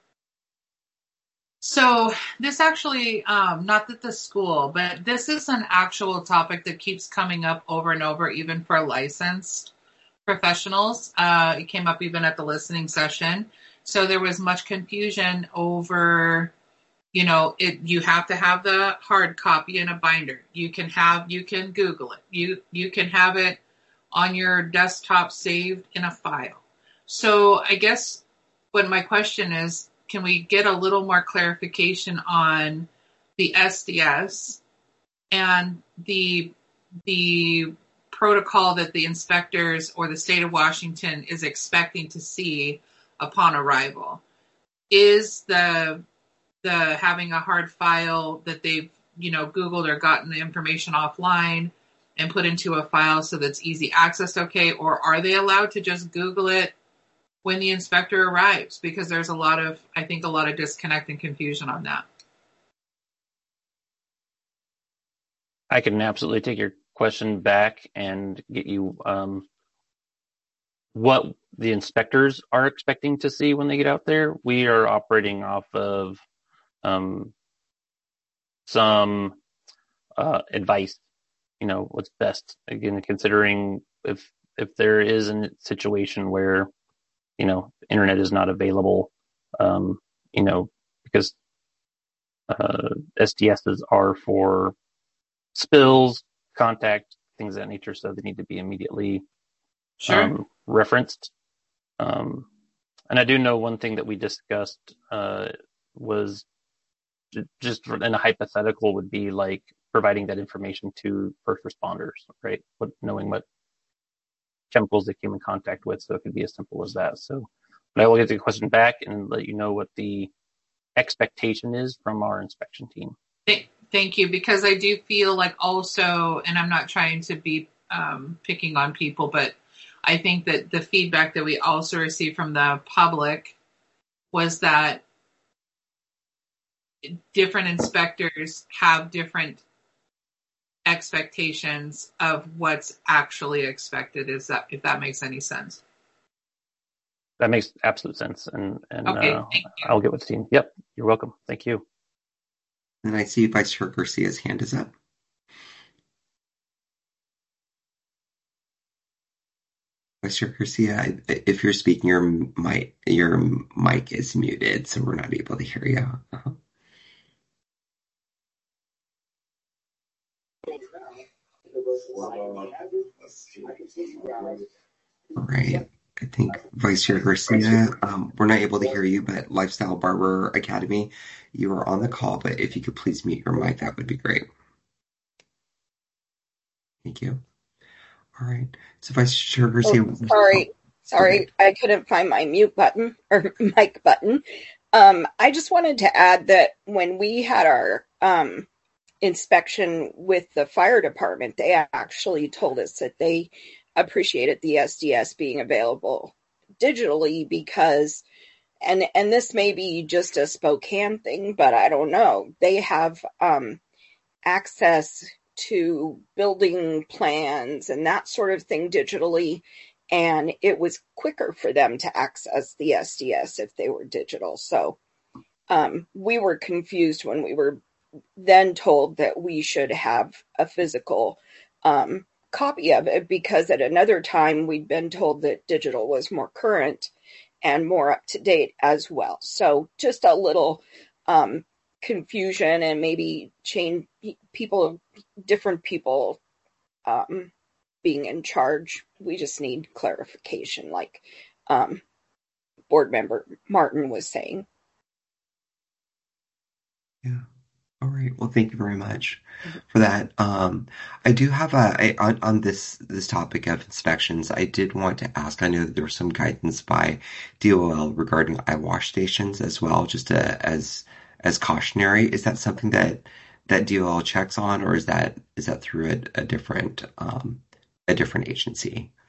So this actually, not that the school, but this is an actual topic that keeps coming up over and over, even for licensed professionals. It came up even at the listening session. So there was much confusion over, you have to have the hard copy in a binder. You can Google it. You can have it on your desktop saved in a file. So I guess what my question is, can we get a little more clarification on the SDS and the protocol that the inspectors or the state of Washington is expecting to see upon arrival? Is the having a hard file that they've, Googled or gotten the information offline and put into a file so that's easy access okay? Or are they allowed to just Google it when the inspector arrives? Because there's a lot of disconnect and confusion on that. I can absolutely take your question back and get you what the inspectors are expecting to see when they get out there. We are operating off of some advice, what's best. Again, considering if there is a situation where, internet is not available, because SDSs are for spills, contact, things of that nature, so they need to be immediately referenced. And I do know one thing that we discussed was just in a hypothetical would be like providing that information to first responders, right? Knowing what chemicals they came in contact with, so it could be as simple as that. So, but I will get the question back and let you know what the expectation is from our inspection team. Thank you, because I do feel like also, and I'm not trying to be picking on people, but I think that the feedback that we also received from the public was that different inspectors have different expectations of what's actually expected. If that makes any sense? That makes absolute sense. And okay, thank you. I'll get with the team. Yep, you're welcome. Thank you. And I see Vice Chair Garcia's hand is up. Vice Chair Garcia, if you're speaking, your mic is muted, so we're not able to hear you. All right. I think Vice Chair Garcia, we're not able to hear you, but Lifestyle Barber Academy, you are on the call, but if you could please mute your mic, that would be great. Thank you. All right. So Vice Chair Garcia. Sorry, I couldn't find my mute button or mic button. I just wanted to add that when we had our inspection with the fire department, they actually told us that they appreciated the SDS being available digitally because, and this may be just a Spokane thing, but I don't know. They have access to building plans and that sort of thing digitally, and it was quicker for them to access the SDS if they were digital. So we were confused when we were then told that we should have a physical copy of it, because at another time we'd been told that digital was more current and more up to date as well. So just a little confusion and maybe different people being in charge. We just need clarification, like Board Member Martin was saying. Yeah. All right. Well, thank you very much for that. I do have on this topic of inspections, I did want to ask, I know that there was some guidance by DOL regarding eye wash stations as well, just as cautionary. Is that something that DOL checks on, or is that through a different agency?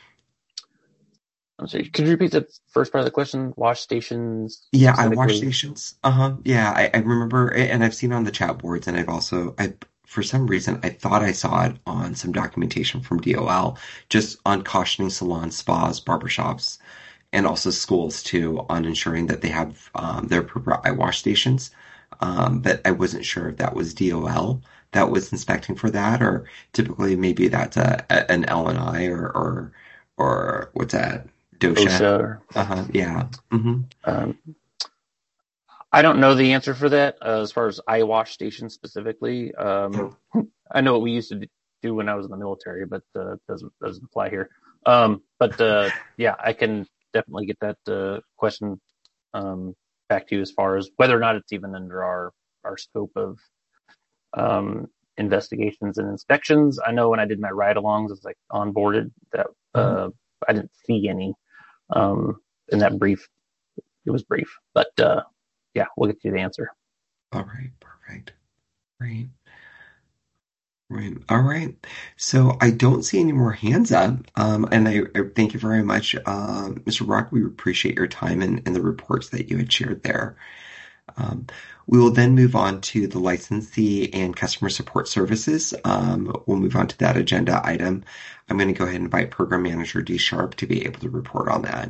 I'm sorry, could you repeat the first part of the question? Wash stations? Yeah, I wash stations. Yeah, I remember, and I've seen it on the chat boards, and for some reason, I thought I saw it on some documentation from DOL, just on cautioning salons, spas, barbershops, and also schools too, on ensuring that they have their appropriate eye wash stations. But I wasn't sure if that was DOL that was inspecting for that, or typically maybe that's an L&I or what's that? DOSHA. Yeah. Mm-hmm. I don't know the answer for that as far as eye wash stations specifically. I know what we used to do when I was in the military, but doesn't apply here. Yeah, I can definitely get that question back to you as far as whether or not it's even under our scope of investigations and inspections. I know when I did my ride-alongs, it's like onboarded that I didn't see any in that brief. It was brief, but yeah, we'll get you the answer. All right, perfect. Great. Right. All right. So I don't see any more hands up. And I thank you very much, Mr. Brock. We appreciate your time and the reports that you had shared there. We will then move on to the licensee and customer support services. We'll move on to that agenda item. I'm going to go ahead and invite Program Manager D. Sharp to be able to report on that.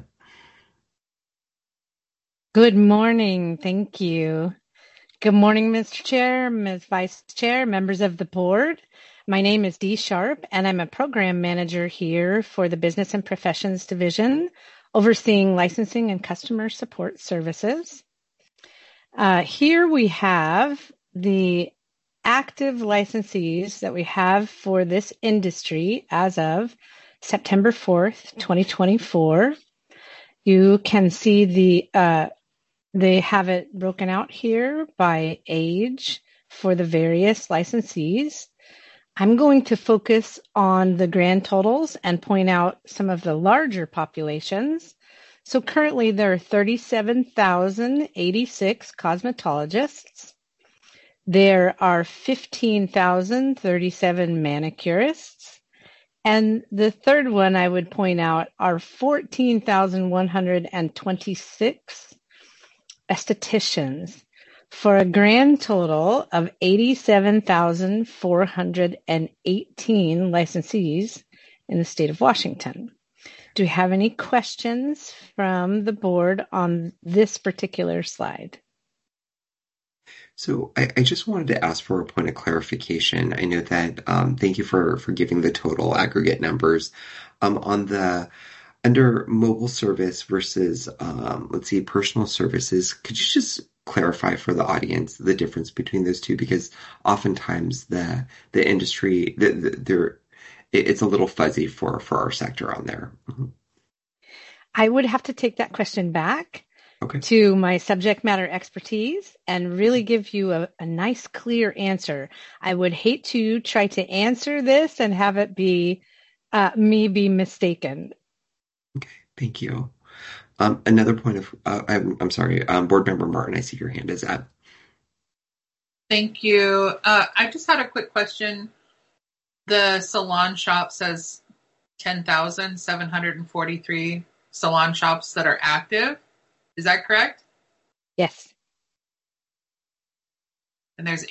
Good morning. Thank you. Good morning, Mr. Chair, Ms. Vice Chair, members of the board. My name is Dee Sharp, and I'm a program manager here for the Business and Professions Division, overseeing licensing and customer support services. Here we have the active licensees that we have for this industry as of September 4th, 2024. You can see they have it broken out here by age for the various licensees. I'm going to focus on the grand totals and point out some of the larger populations. So currently there are 37,086 cosmetologists. There are 15,037 manicurists. And the third one I would point out are 14,126 estheticians, for a grand total of 87,418 licensees in the state of Washington. Do we have any questions from the board on this particular slide? So I just wanted to ask for a point of clarification. I know that, thank you for giving the total aggregate numbers. Under mobile service versus, personal services, could you just clarify for the audience the difference between those two? Because oftentimes the industry, it's a little fuzzy for our sector on there. Mm-hmm. I would have to take that question back to my subject matter expertise and really give you a nice, clear answer. I would hate to try to answer this and have it be me be mistaken. Okay, thank you. Another point of, I'm sorry, Board Member Martin, I see your hand is up. Thank you. I just had a quick question. The salon shop says 10,743 salon shops that are active. Is that correct? Yes. And there's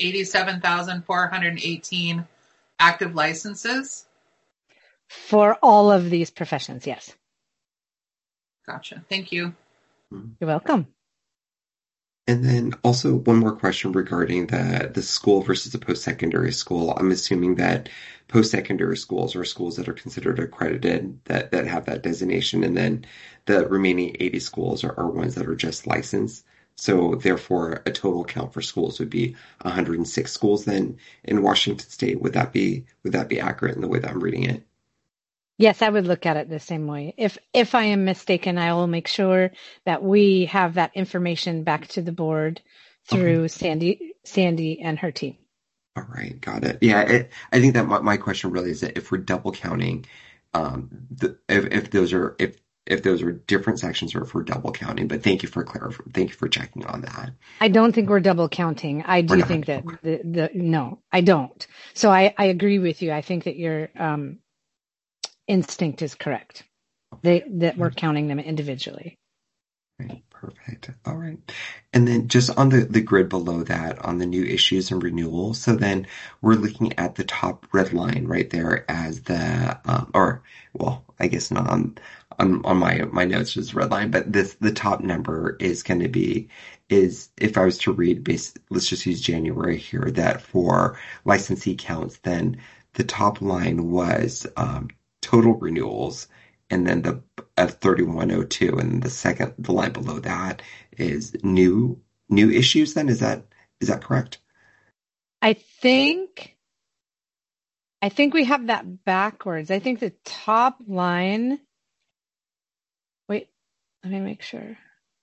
87,418 active licenses? For all of these professions, yes. Gotcha. Thank you. You're welcome. And then also one more question regarding the school versus the post-secondary school. I'm assuming that post-secondary schools are schools that are considered accredited, that have that designation, and then the remaining 80 schools are ones that are just licensed. So therefore, a total count for schools would be 106 schools then in Washington State. Would that be accurate in the way that I'm reading it? Yes, I would look at it the same way. If I am mistaken, I will make sure that we have that information back to the board through Sandy and her team. All right, got it. Yeah, I think that my question really is that if we're double counting, if those are different sections or if we're double counting. But thank you for checking on that. I don't think we're double counting. I do think that no, I don't. So I agree with you. I think that your instinct is correct. That we're counting them individually. Right, perfect. All right. And then just on the grid below that, on the new issues and renewals, so then we're looking at the top red line right there as the, I guess not on my notes is red line, but the top number is going to be, if I was to read, let's just use January here, that for licensee counts, then the top line was total renewals, and then the 3102, and the line below that is new issues. Then is that correct? I think we have that backwards. I think the top line. Wait, let me make sure.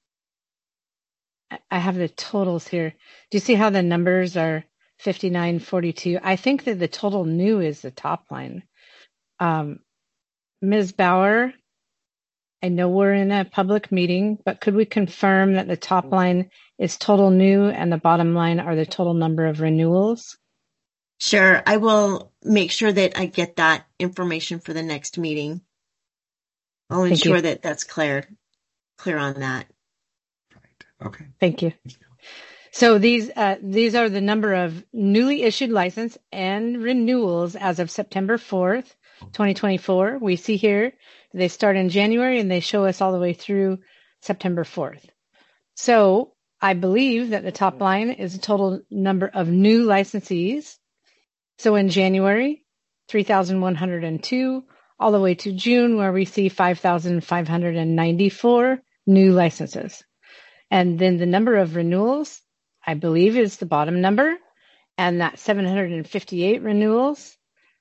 I have the totals here. Do you see how the numbers are 5942? I think that the total new is the top line. Ms. Bauer, I know we're in a public meeting, but could we confirm that the top line is total new and the bottom line are the total number of renewals? Sure. I will make sure that I get that information for the next meeting. I'll ensure that that's clear on that. Right. Okay. Thank you. So these are the number of newly issued license and renewals as of September 4th, 2024. We see here they start in January and they show us all the way through September 4th. So I believe that the top line is the total number of new licensees. So in January, 3,102, all the way to June, where we see 5,594 new licenses. And then the number of renewals, I believe, is the bottom number, and that 758 renewals.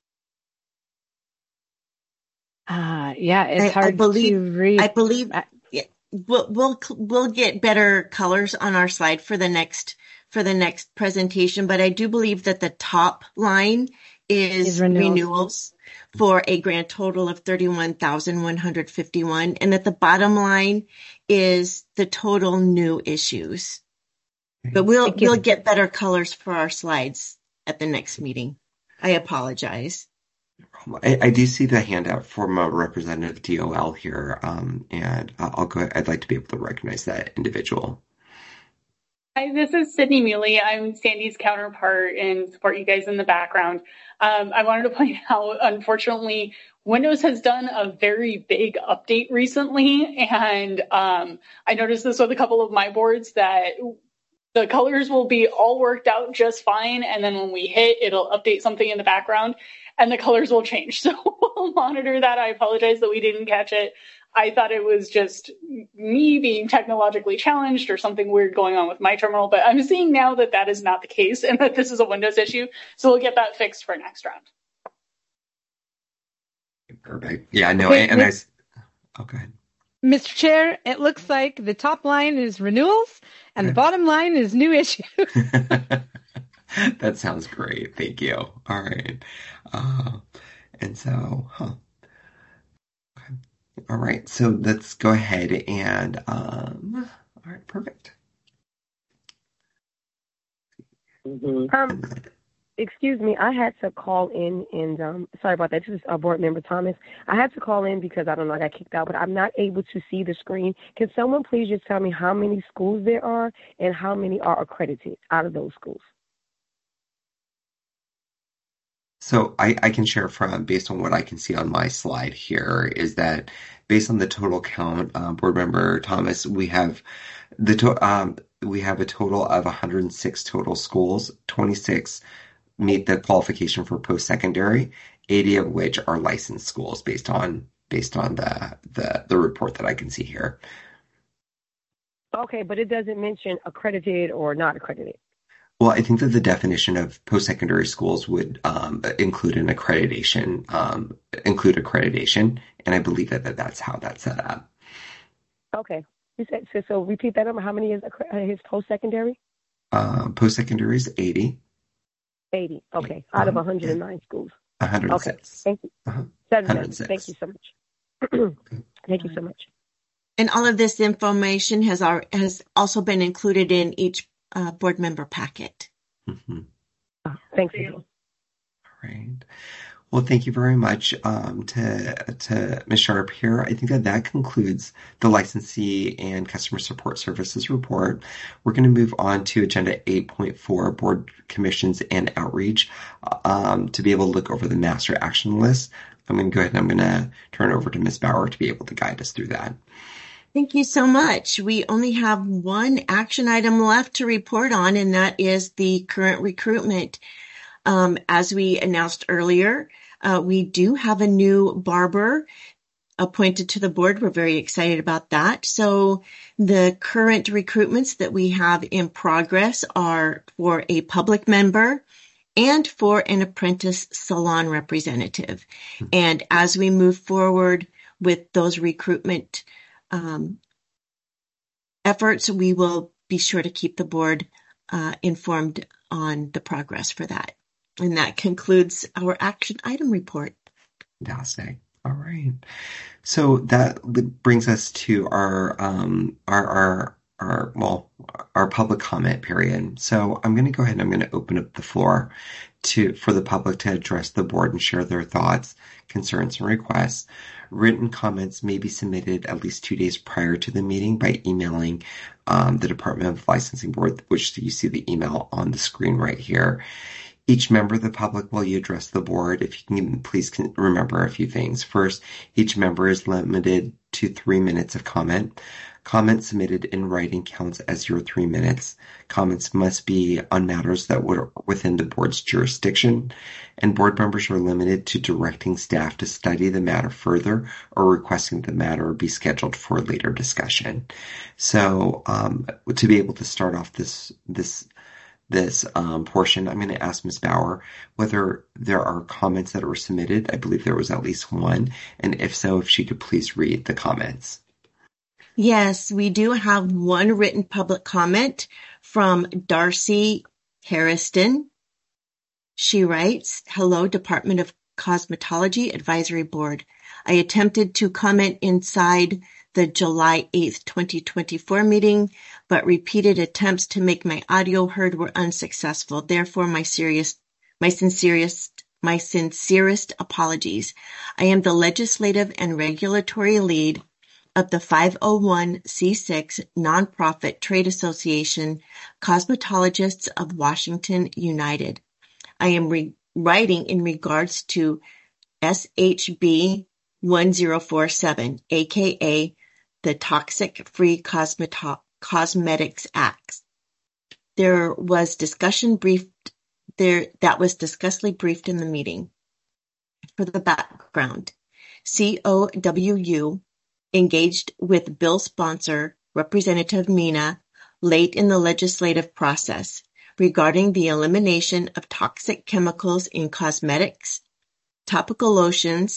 It's hard to read. I believe we'll get better colors on our slide for the next presentation, but I do believe that the top line is renewals for a grand total of 31,151, and that the bottom line is the total new issues. But we'll get better colors for our slides at the next meeting. I apologize. I do see the handout from a representative DOL here, and I'll go. I'd like to be able to recognize that individual. Hi, this is Sydney Muley. I'm Sandy's counterpart and support you guys in the background. I wanted to point out, unfortunately, Windows has done a very big update recently, and I noticed this with a couple of my boards that the colors will be all worked out just fine, and then when we hit, it'll update something in the background, and the colors will change. So we'll monitor that. I apologize that we didn't catch it. I thought it was just me being technologically challenged or something weird going on with my terminal, but I'm seeing now that that is not the case and that this is a Windows issue. So we'll get that fixed for next round. Perfect. Yeah, no, Okay, and go ahead. Mr. Chair, it looks like the top line is renewals and the bottom line is new issues. That sounds great. Thank you. All right. And so, Okay. All right. So let's go ahead and, all right, perfect. Excuse me, I had to call in and sorry about that. This is Board Member Thomas. I had to call in because I don't know, I got kicked out, but I'm not able to see the screen. Can someone please just tell me how many schools there are and how many are accredited out of those schools? So I can share based on what I can see on my slide here is that based on the total count, Board Member Thomas, we have a total of 106 total schools. 26 meet the qualification for post-secondary, 80 of which are licensed schools based on the report that I can see here. Okay, but it doesn't mention accredited or not accredited. Well, I think that the definition of post-secondary schools would include accreditation, and I believe that's how that's set up. Okay. You said so. Repeat that number. How many is post-secondary? Post-secondary is 80. 80. Okay. Out of 109 schools. 106. Okay. Thank you. 106. Thank you so much. Thank you so much. And all of this information has also been included in each board member packet. Mm-hmm. Thank you. All right. Well, thank you very much to Ms. Sharp here. I think that concludes the licensee and customer support services report. We're going to move on to agenda 8.4, board commissions and outreach, to be able to look over the master action list. I'm going to go ahead and I'm going to turn it over to Ms. Bauer to be able to guide us through that. Thank you so much. We only have one action item left to report on, and that is the current recruitment. As we announced earlier, we do have a new barber appointed to the board. We're very excited about that. So the current recruitments that we have in progress are for a public member and for an apprentice salon representative. And as we move forward with those recruitment efforts, we will be sure to keep the board informed on the progress for that. And that concludes our action item report. Fantastic. All right. So that brings us to our public comment period. So I'm going to go ahead and I'm going to open up the floor for the public to address the board and share their thoughts, concerns, and requests. Written comments may be submitted at least 2 days prior to the meeting by emailing the Department of Licensing Board, which you see the email on the screen right here. Each member of the public will address the board. If you can, please remember a few things. First, each member is limited to 3 minutes of comment. Comments submitted in writing counts as your 3 minutes. Comments must be on matters that were within the board's jurisdiction, and board members are limited to directing staff to study the matter further or requesting the matter be scheduled for later discussion. So, to be able to start off this portion, I'm going to ask Ms. Bauer whether there are comments that were submitted. I believe there was at least one, and if so, if she could please read the comments. Yes, we do have one written public comment from Darcy Harrison. She writes, "Hello, Department of Cosmetology Advisory Board. I attempted to comment inside the July 8th, 2024 meeting, but repeated attempts to make my audio heard were unsuccessful. Therefore, my sincerest apologies. I am the legislative and regulatory lead of the 501c6 nonprofit trade association, Cosmetologists of Washington United. I am writing in regards to SHB 1047, aka the Toxic Free Cosmetics Act. That was discussedly briefed in the meeting. For the background, COWU engaged with bill sponsor Representative Mina late in the legislative process regarding the elimination of toxic chemicals in cosmetics, topical lotions,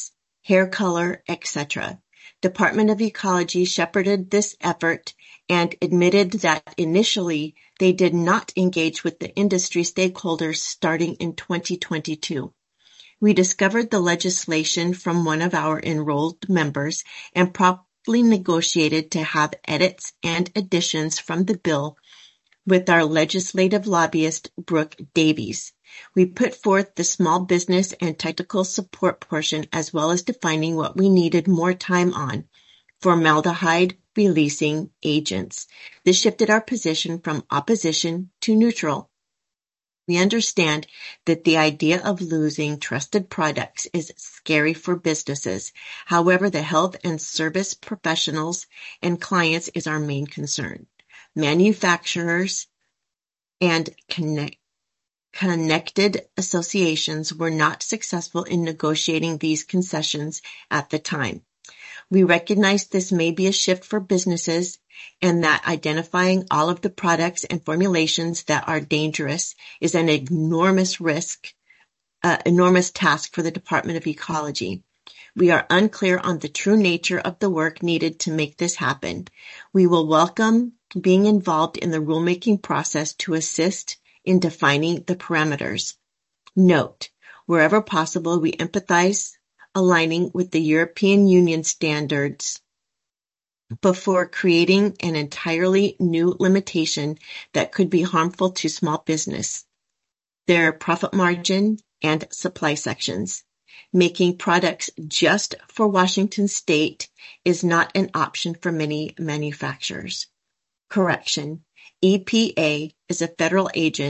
hair color, etc. Department of Ecology shepherded this effort and admitted that initially they did not engage with the industry stakeholders starting in 2022. We discovered the legislation from one of our enrolled members and promptly negotiated to have edits and additions from the bill with our legislative lobbyist, Brooke Davies. We put forth the small business and technical support portion as well as defining what we needed more time on, formaldehyde releasing agents. This shifted our position from opposition to neutral. We understand that the idea of losing trusted products is scary for businesses. However, the health and service professionals and clients is our main concern. Manufacturers and connected associations were not successful in negotiating these concessions at the time. We recognize this may be a shift for businesses and that identifying all of the products and formulations that are dangerous is an enormous task for the Department of Ecology. We are unclear on the true nature of the work needed to make this happen. We will welcome being involved in the rulemaking process to assist in defining the parameters. Note, wherever possible, we empathize aligning with the European Union standards before creating an entirely new limitation that could be harmful to small business, their profit margin, and supply sections. Making products just for Washington state is not an option for many manufacturers. Correction. EPA is a federal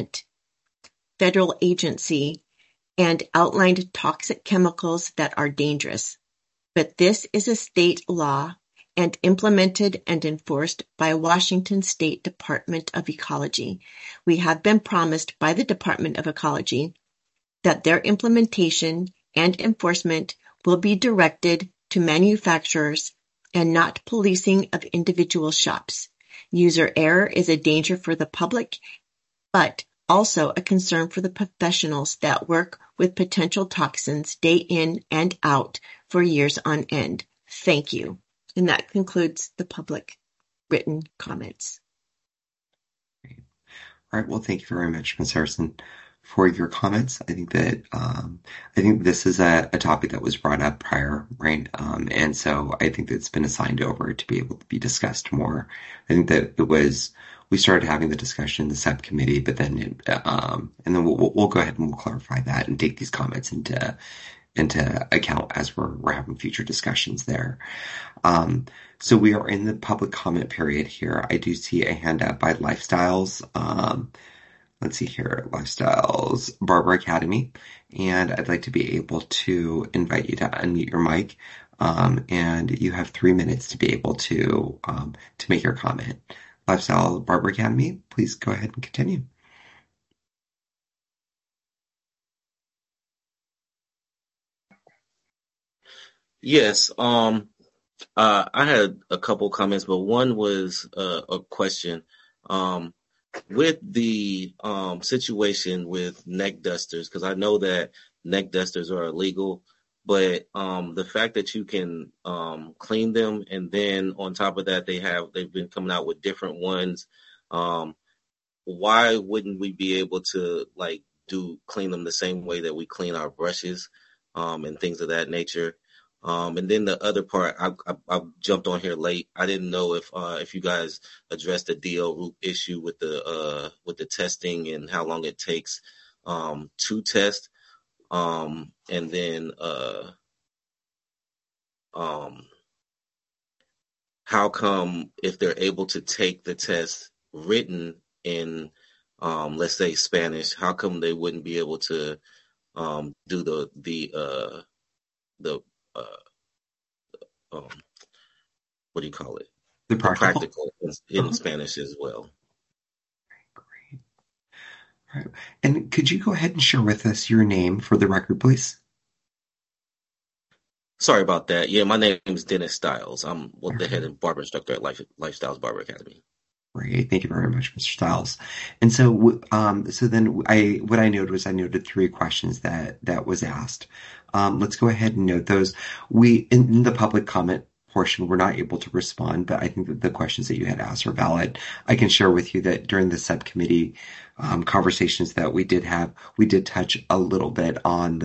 agency and outlined toxic chemicals that are dangerous. But this is a state law and implemented and enforced by Washington State Department of Ecology. We have been promised by the Department of Ecology that their implementation and enforcement will be directed to manufacturers and not policing of individual shops. User error is a danger for the public, but also a concern for the professionals that work with potential toxins day in and out for years on end. Thank you. And that concludes the public written comments. All right. Well, thank you very much, Ms. Harrison, for your comments. I think that I think this is a topic that was brought up prior, right? And so I think that it's been assigned over to be able to be discussed more. I think that we started having the discussion in the subcommittee, but then and then we'll go ahead and we'll clarify that and take these comments into account as we're having future discussions there. So we are in the public comment period here. I do see a hand up by Lifestyles. Let's see here, Lifestyles Barber Academy, and I'd like to be able to invite you to unmute your mic, and you have 3 minutes to be able to make your comment. Lifestyle Barber Academy, please go ahead and continue. Yes, I had a couple comments, but one was a question. With the situation with neck dusters, because I know that neck dusters are illegal, but the fact that you can clean them, and then on top of that they've been coming out with different ones. Why wouldn't we be able to clean them the same way that we clean our brushes and things of that nature? And then the other part, I jumped on here late. I didn't know if you guys addressed the DL root issue with the testing and how long it takes to test. And then how come if they're able to take the test written in let's say Spanish, how come they wouldn't be able to do the what do you call it? The practical in Spanish as well. Great. All right. And could you go ahead and share with us your name for the record, please? Sorry about that. Yeah, my name is Dennis Stiles. I'm the head and barber instructor at Lifestyles Barber Academy. Great. Thank you very much, Mr. Stiles. And so, then what I noted was I noted 3 questions that was asked. Let's go ahead and note those. In the public comment portion, we're not able to respond, but I think that the questions that you had asked are valid. I can share with you that during the subcommittee conversations that we did have, we did touch a little bit on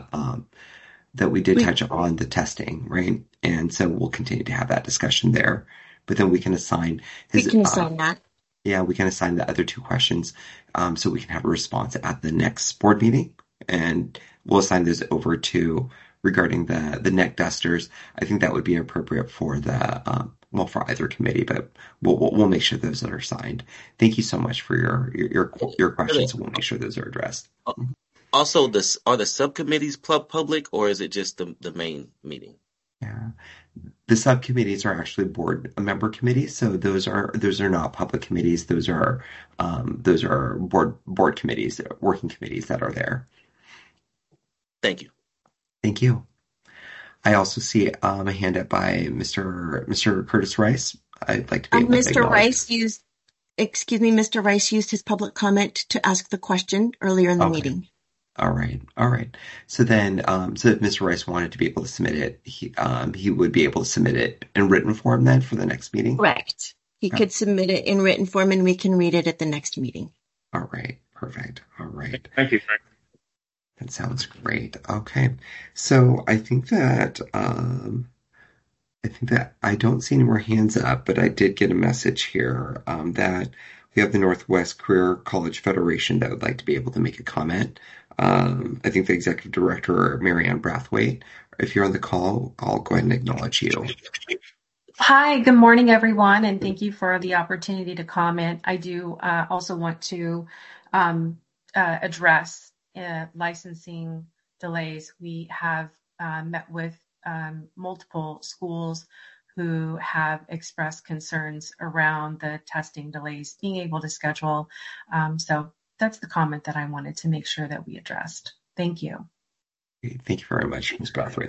the testing, right? And so we'll continue to have that discussion there. But then we can assign that. Yeah, we can assign the other 2 questions so we can have a response at the next board meeting. And we'll assign those over to regarding the neck dusters. I think that would be appropriate for for either committee, but we'll make sure those are assigned. Thank you so much for your questions. We'll make sure those are addressed. Also, are the subcommittees public, or is it just the main meeting? Yeah. The subcommittees are actually board member committees, so those are not public committees. Those are board committees, working committees that are there. Thank you. Thank you. I also see a hand up by Mr. Curtis Rice. I'd like to be able to Mr. Rice used his public comment to ask the question earlier in the meeting. All right. So then, so if Mr. Rice wanted to be able to submit it, he would be able to submit it in written form then for the next meeting? Correct. He could submit it in written form and we can read it at the next meeting. All right. Perfect. All right. Thank you, Frank. That sounds great. Okay. So I think that I don't see any more hands up, but I did get a message here that we have the Northwest Career College Federation that would like to be able to make a comment. I think the executive director, Marianne Brathwaite. If you're on the call, I'll go ahead and acknowledge you. Hi, good morning, everyone, and thank you for the opportunity to comment. I do also want to address licensing delays. We have met with multiple schools who have expressed concerns around the testing delays, being able to schedule. So that's the comment that I wanted to make sure that we addressed. Thank you. Thank you very much, Ms. Brathwaite.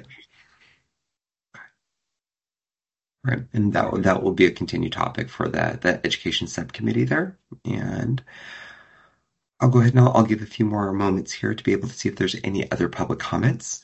All right, and that will be a continued topic for the education subcommittee there. And I'll go ahead and I'll give a few more moments here to be able to see if there's any other public comments.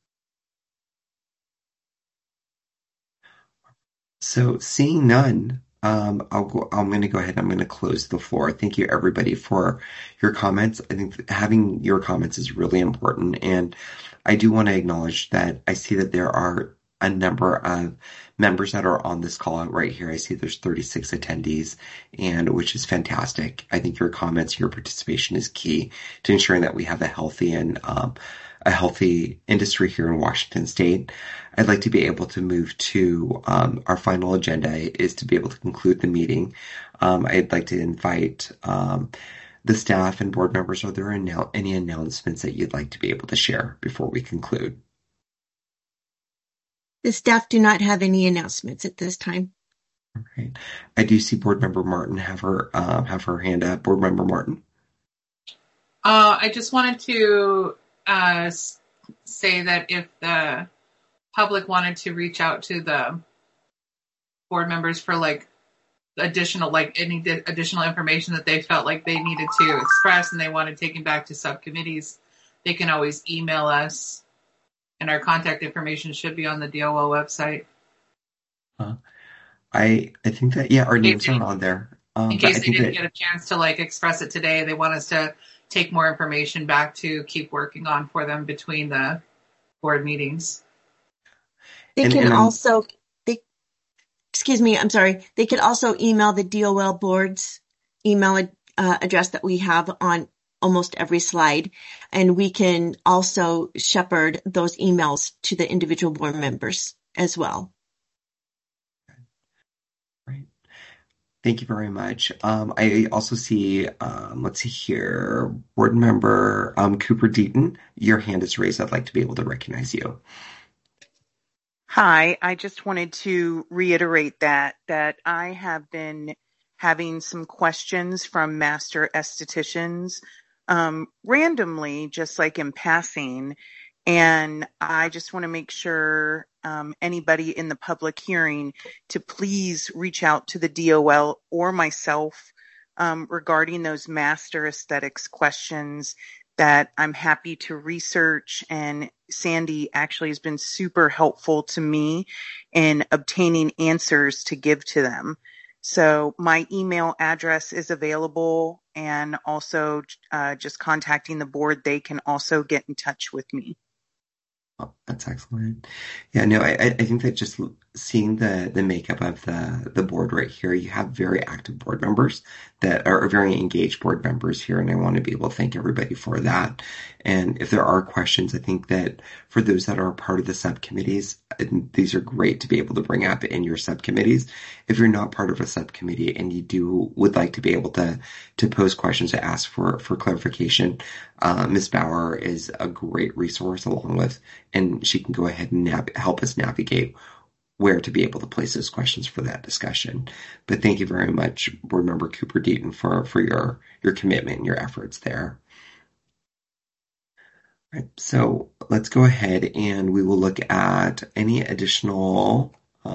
So seeing none, I'm going to go ahead and I'm going to close the floor. Thank you, everybody, for your comments. I think having your comments is really important. And I do want to acknowledge that I see that there are a number of members that are on this call right here. I see there's 36 attendees, and which is fantastic. I think your comments, your participation is key to ensuring that we have a healthy industry here in Washington State. I'd like to be able to move to our final agenda is to be able to conclude the meeting. I'd like to invite the staff and board members. Are there any announcements that you'd like to be able to share before we conclude? The staff do not have any announcements at this time. All right. I do see Board Member Martin have her hand up. Board Member Martin. I just wanted to say that if the public wanted to reach out to the board members for any additional information that they felt like they needed to express and they wanted taken back to subcommittees, they can always email us. And our contact information should be on the DOL website. I think that, our names are on there. In case they didn't get a chance to express it today, they want us to take more information back to keep working on for them between the board meetings. They can also email the DOL board's email address that we have on almost every slide, and we can also shepherd those emails to the individual board members as well. Right. Thank you very much. I also see, let's see here, board member Cooper Deaton, your hand is raised. I'd like to be able to recognize you. Hi, I just wanted to reiterate that I have been having some questions from master estheticians randomly, just like in passing, And I just want to make sure anybody in the public hearing to please reach out to the DOL or myself regarding those master aesthetics questions that I'm happy to research. And Sandy actually has been super helpful to me in obtaining answers to give to them. So my email address is available, and also just contacting the board, they can also get in touch with me. Oh, that's excellent. Yeah, no, I think that just seeing the makeup of the board right here, you have very active board members that are very engaged board members here, and I want to be able to thank everybody for that. And if there are questions, I think that for those that are part of the subcommittees, these are great to be able to bring up in your subcommittees. If you're not part of a subcommittee and you would like to be able to pose questions, to ask for clarification, Ms. Bauer is a great resource and she can go ahead and help us navigate where to be able to place those questions for that discussion. But thank you very much, Board Member Cooper Deaton, for your commitment and your efforts there. All right, so let's go ahead and we will look at any additional,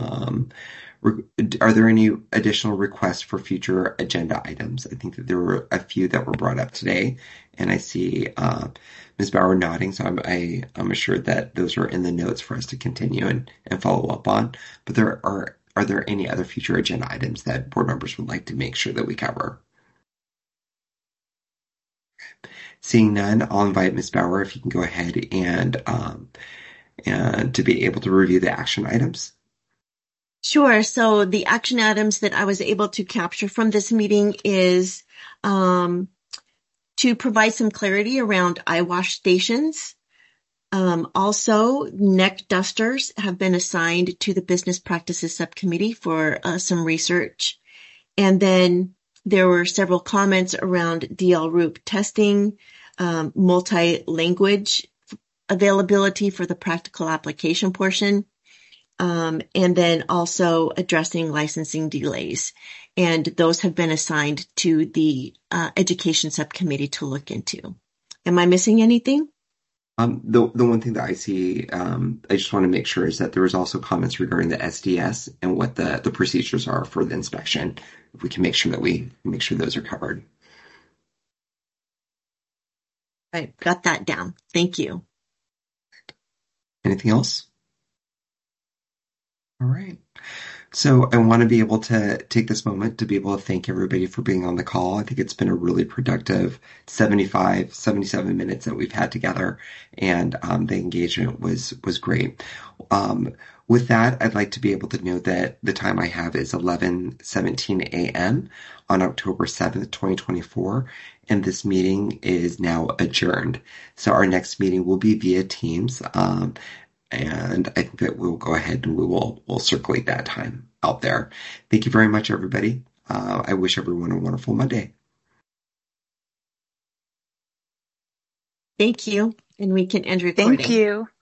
are there any additional requests for future agenda items? I think that there were a few that were brought up today, and I see Ms. Bauer nodding, so I'm assured that those are in the notes for us to continue and follow up on. But are there any other future agenda items that board members would like to make sure that we cover? Seeing none, I'll invite Ms. Bauer if you can go ahead and to be able to review the action items. Sure. So the action items that I was able to capture from this meeting is to provide some clarity around eye wash stations. Also, neck dusters have been assigned to the Business Practices Subcommittee for some research. And then there were several comments around DL-ROOP testing, multi-language availability for the practical application portion, and then also addressing licensing delays. And those have been assigned to the Education Subcommittee to look into. Am I missing anything? The one thing that I see, I just want to make sure, is that there was also comments regarding the SDS and what the procedures are for the inspection. If we can make sure those are covered. I got that down. Thank you. Anything else? All right. So I want to be able to take this moment to be able to thank everybody for being on the call. I think it's been a really productive 77 minutes that we've had together, and the engagement was great. With that, I'd like to be able to note that the time I have is 11:17 a.m. on October 7th, 2024, and this meeting is now adjourned. So our next meeting will be via Teams. And I think that we'll go ahead and we'll circulate that time out there. Thank you very much, everybody. I wish everyone a wonderful Monday. Thank you. And we can end recording. Thank you.